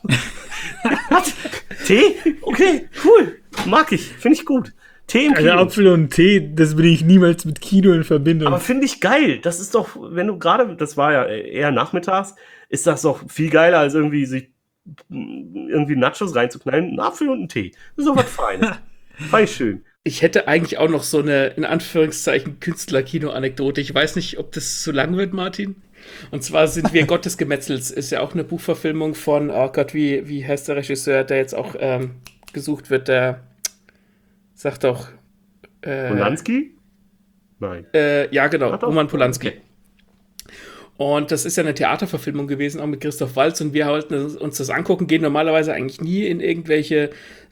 Was? Tee? Okay, cool. Mag ich. Finde ich gut. Tee im Kino. Also Apfel und Tee, das bringe ich niemals mit Kino in Verbindung. Aber finde ich geil. Das ist doch, wenn du gerade, das war ja eher nachmittags, ist das doch viel geiler, als irgendwie sich irgendwie Nachos reinzuknallen. Ein Apfel und ein Tee. Das ist doch was Feines. Fand ich schön. Ich hätte eigentlich auch noch so eine, in Anführungszeichen, Künstler-Kino-Anekdote. Ich weiß nicht, ob das zu lang wird, Martin. Und zwar sind wir Gott des Gemetzels. Ist ja auch eine Buchverfilmung von, oh Gott, wie heißt der Regisseur, der jetzt auch gesucht wird, der sagt doch Polanski? Nein. Ja, genau, Roman Polanski. Okay. Und das ist ja eine Theaterverfilmung gewesen, auch mit Christoph Waltz. Und wir wollten uns das angucken, gehen normalerweise eigentlich nie in irgendwelche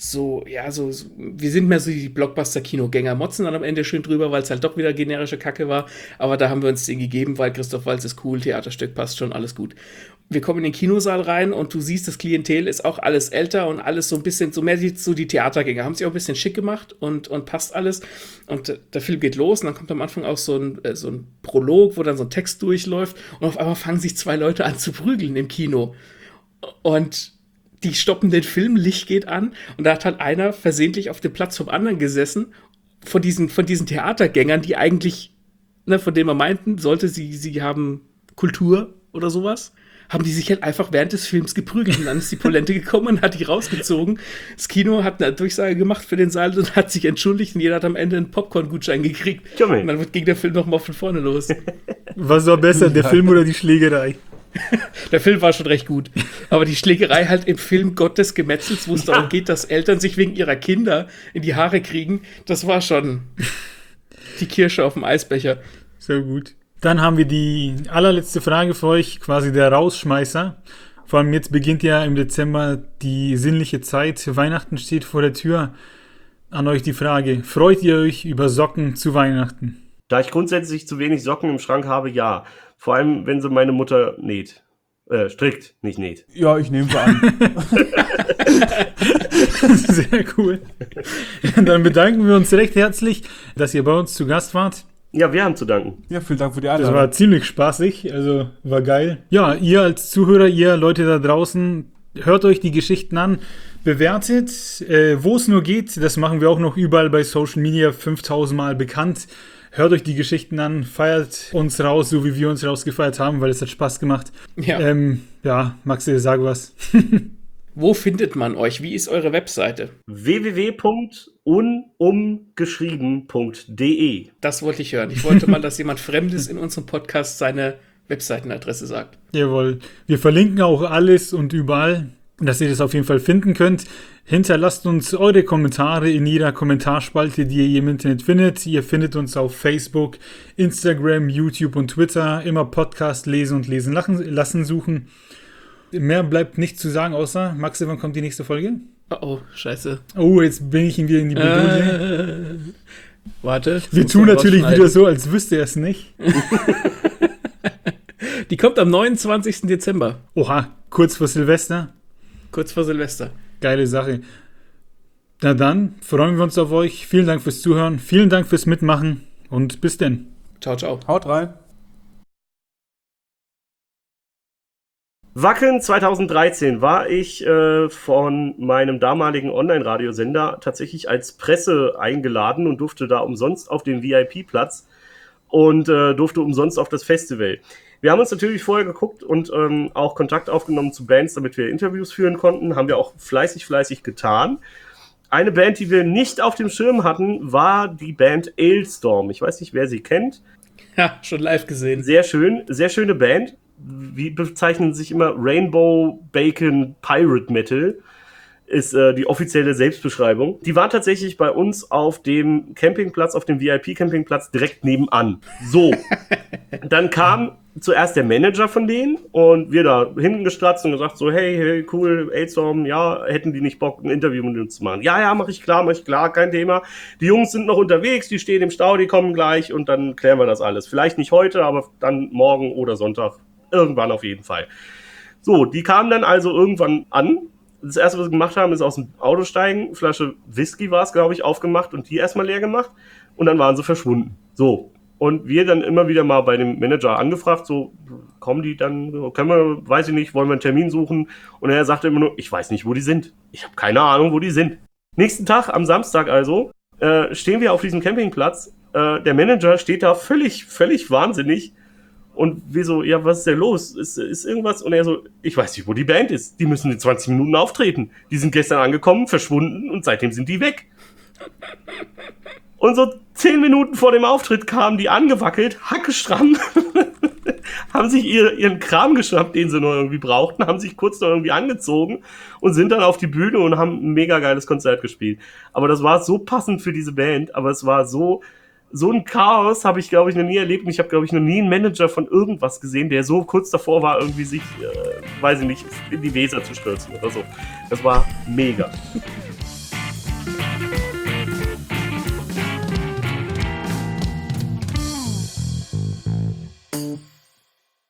wir sind mehr so die Blockbuster-Kinogänger, motzen dann am Ende schön drüber, weil es halt doch wieder generische Kacke war. Aber da haben wir uns den gegeben, weil Christoph Waltz ist cool, Theaterstück passt schon, alles gut. Wir kommen in den Kinosaal rein und du siehst, das Klientel ist auch alles älter und alles so ein bisschen, so mehr so die Theatergänger. Haben sich auch ein bisschen schick gemacht und passt alles. Und der Film geht los und dann kommt am Anfang auch so ein Prolog, wo dann so ein Text durchläuft und auf einmal fangen sich zwei Leute an zu prügeln im Kino. Und die stoppen den Film, Licht geht an und da hat halt einer versehentlich auf dem Platz vom anderen gesessen, von diesen Theatergängern, die eigentlich, von denen man meinten, sie haben Kultur oder sowas, haben die sich halt einfach während des Films geprügelt und dann ist die Polente gekommen und hat die rausgezogen. Das Kino hat eine Durchsage gemacht für den Saal und hat sich entschuldigt und jeder hat am Ende einen Popcorn-Gutschein gekriegt. Und dann ging der Film nochmal von vorne los. Was war besser, der Film oder die Schlägerei? Der Film war schon recht gut. Aber die Schlägerei halt im Film Gott des Gemetzels, wo es darum geht, dass Eltern sich wegen ihrer Kinder in die Haare kriegen, das war schon die Kirsche auf dem Eisbecher. So gut. Dann haben wir die allerletzte Frage für euch, quasi der Rausschmeißer. Vor allem jetzt beginnt ja im Dezember die sinnliche Zeit. Weihnachten steht vor der Tür. An euch die Frage, freut ihr euch über Socken zu Weihnachten? Da ich grundsätzlich zu wenig Socken im Schrank habe, ja. Vor allem, wenn sie meine Mutter näht. Strickt, nicht näht. Ja, ich nehme sie an. Sehr cool. Dann bedanken wir uns recht herzlich, dass ihr bei uns zu Gast wart. Ja, wir haben zu danken. Ja, vielen Dank für die Einladung. Das war ziemlich spaßig, also war geil. Ja, ihr als Zuhörer, ihr Leute da draußen, hört euch die Geschichten an, bewertet, wo es nur geht. Das machen wir auch noch überall bei Social Media 5000 Mal bekannt. Hört euch die Geschichten an, feiert uns raus, so wie wir uns rausgefeiert haben, weil es hat Spaß gemacht. Ja, Maxi, sag was. Wo findet man euch? Wie ist eure Webseite? www.unumgeschrieben.de. Das wollte ich hören. Ich wollte mal, dass jemand Fremdes in unserem Podcast seine Webseitenadresse sagt. Jawohl. Wir verlinken auch alles und überall, dass ihr das auf jeden Fall finden könnt. Hinterlasst uns eure Kommentare in jeder Kommentarspalte, die ihr im Internet findet. Ihr findet uns auf Facebook, Instagram, YouTube und Twitter. Immer Podcast lesen und lesen lassen suchen. Mehr bleibt nicht zu sagen, außer, Maxi, wann kommt die nächste Folge? Oh, scheiße. Oh, jetzt bin ich wieder in die Bredouille. Warte. Wir tun natürlich wieder so, als wüsste er es nicht. Die kommt am 29. Dezember. Oha, kurz vor Silvester. Kurz vor Silvester. Geile Sache. Na dann, freuen wir uns auf euch. Vielen Dank fürs Zuhören. Vielen Dank fürs Mitmachen. Und bis denn. Ciao, ciao. Haut rein. Wacken 2013 war ich von meinem damaligen Online-Radiosender tatsächlich als Presse eingeladen und durfte da umsonst auf den VIP-Platz und durfte umsonst auf das Festival. Wir haben uns natürlich vorher geguckt und auch Kontakt aufgenommen zu Bands, damit wir Interviews führen konnten. Haben wir auch fleißig getan. Eine Band, die wir nicht auf dem Schirm hatten, war die Band Ailstorm. Ich weiß nicht, wer sie kennt. Ja, schon live gesehen. Sehr schön, sehr schöne Band. Wie bezeichnen sich immer Rainbow Bacon Pirate Metal, ist die offizielle Selbstbeschreibung. Die waren tatsächlich bei uns auf dem Campingplatz, auf dem VIP-Campingplatz direkt nebenan. So, dann kam zuerst der Manager von denen und wir da hinten gestratzt und gesagt so, hey, cool, Aidstorm, ja, hätten die nicht Bock, ein Interview mit uns zu machen? Ja, mach ich klar, kein Thema. Die Jungs sind noch unterwegs, die stehen im Stau, die kommen gleich und dann klären wir das alles. Vielleicht nicht heute, aber dann morgen oder Sonntag. Irgendwann auf jeden Fall. So, die kamen dann also irgendwann an. Das erste, was sie gemacht haben, ist aus dem Auto steigen, Flasche Whisky war es, glaube ich, aufgemacht und die erstmal leer gemacht und dann waren sie verschwunden. So. Und wir dann immer wieder mal bei dem Manager angefragt, so, kommen die dann, können wir, weiß ich nicht, wollen wir einen Termin suchen? Und er sagte immer nur, ich weiß nicht, wo die sind. Ich habe keine Ahnung, wo die sind. Nächsten Tag, am Samstag also, stehen wir auf diesem Campingplatz. Der Manager steht da völlig wahnsinnig. Und wir so, ja, was ist denn los? Ist irgendwas? Und er so, ich weiß nicht, wo die Band ist. Die müssen in 20 Minuten auftreten. Die sind gestern angekommen, verschwunden und seitdem sind die weg. Und so 10 Minuten vor dem Auftritt kamen die angewackelt, hackestramm, haben sich ihren Kram geschnappt, den sie noch irgendwie brauchten, haben sich kurz noch irgendwie angezogen und sind dann auf die Bühne und haben ein mega geiles Konzert gespielt. Aber das war so passend für diese Band, aber es war so ein Chaos habe ich, glaube ich, noch nie erlebt. Und ich habe, glaube ich, noch nie einen Manager von irgendwas gesehen, der so kurz davor war, irgendwie sich, weiß ich nicht, in die Weser zu stürzen oder so. Das war mega.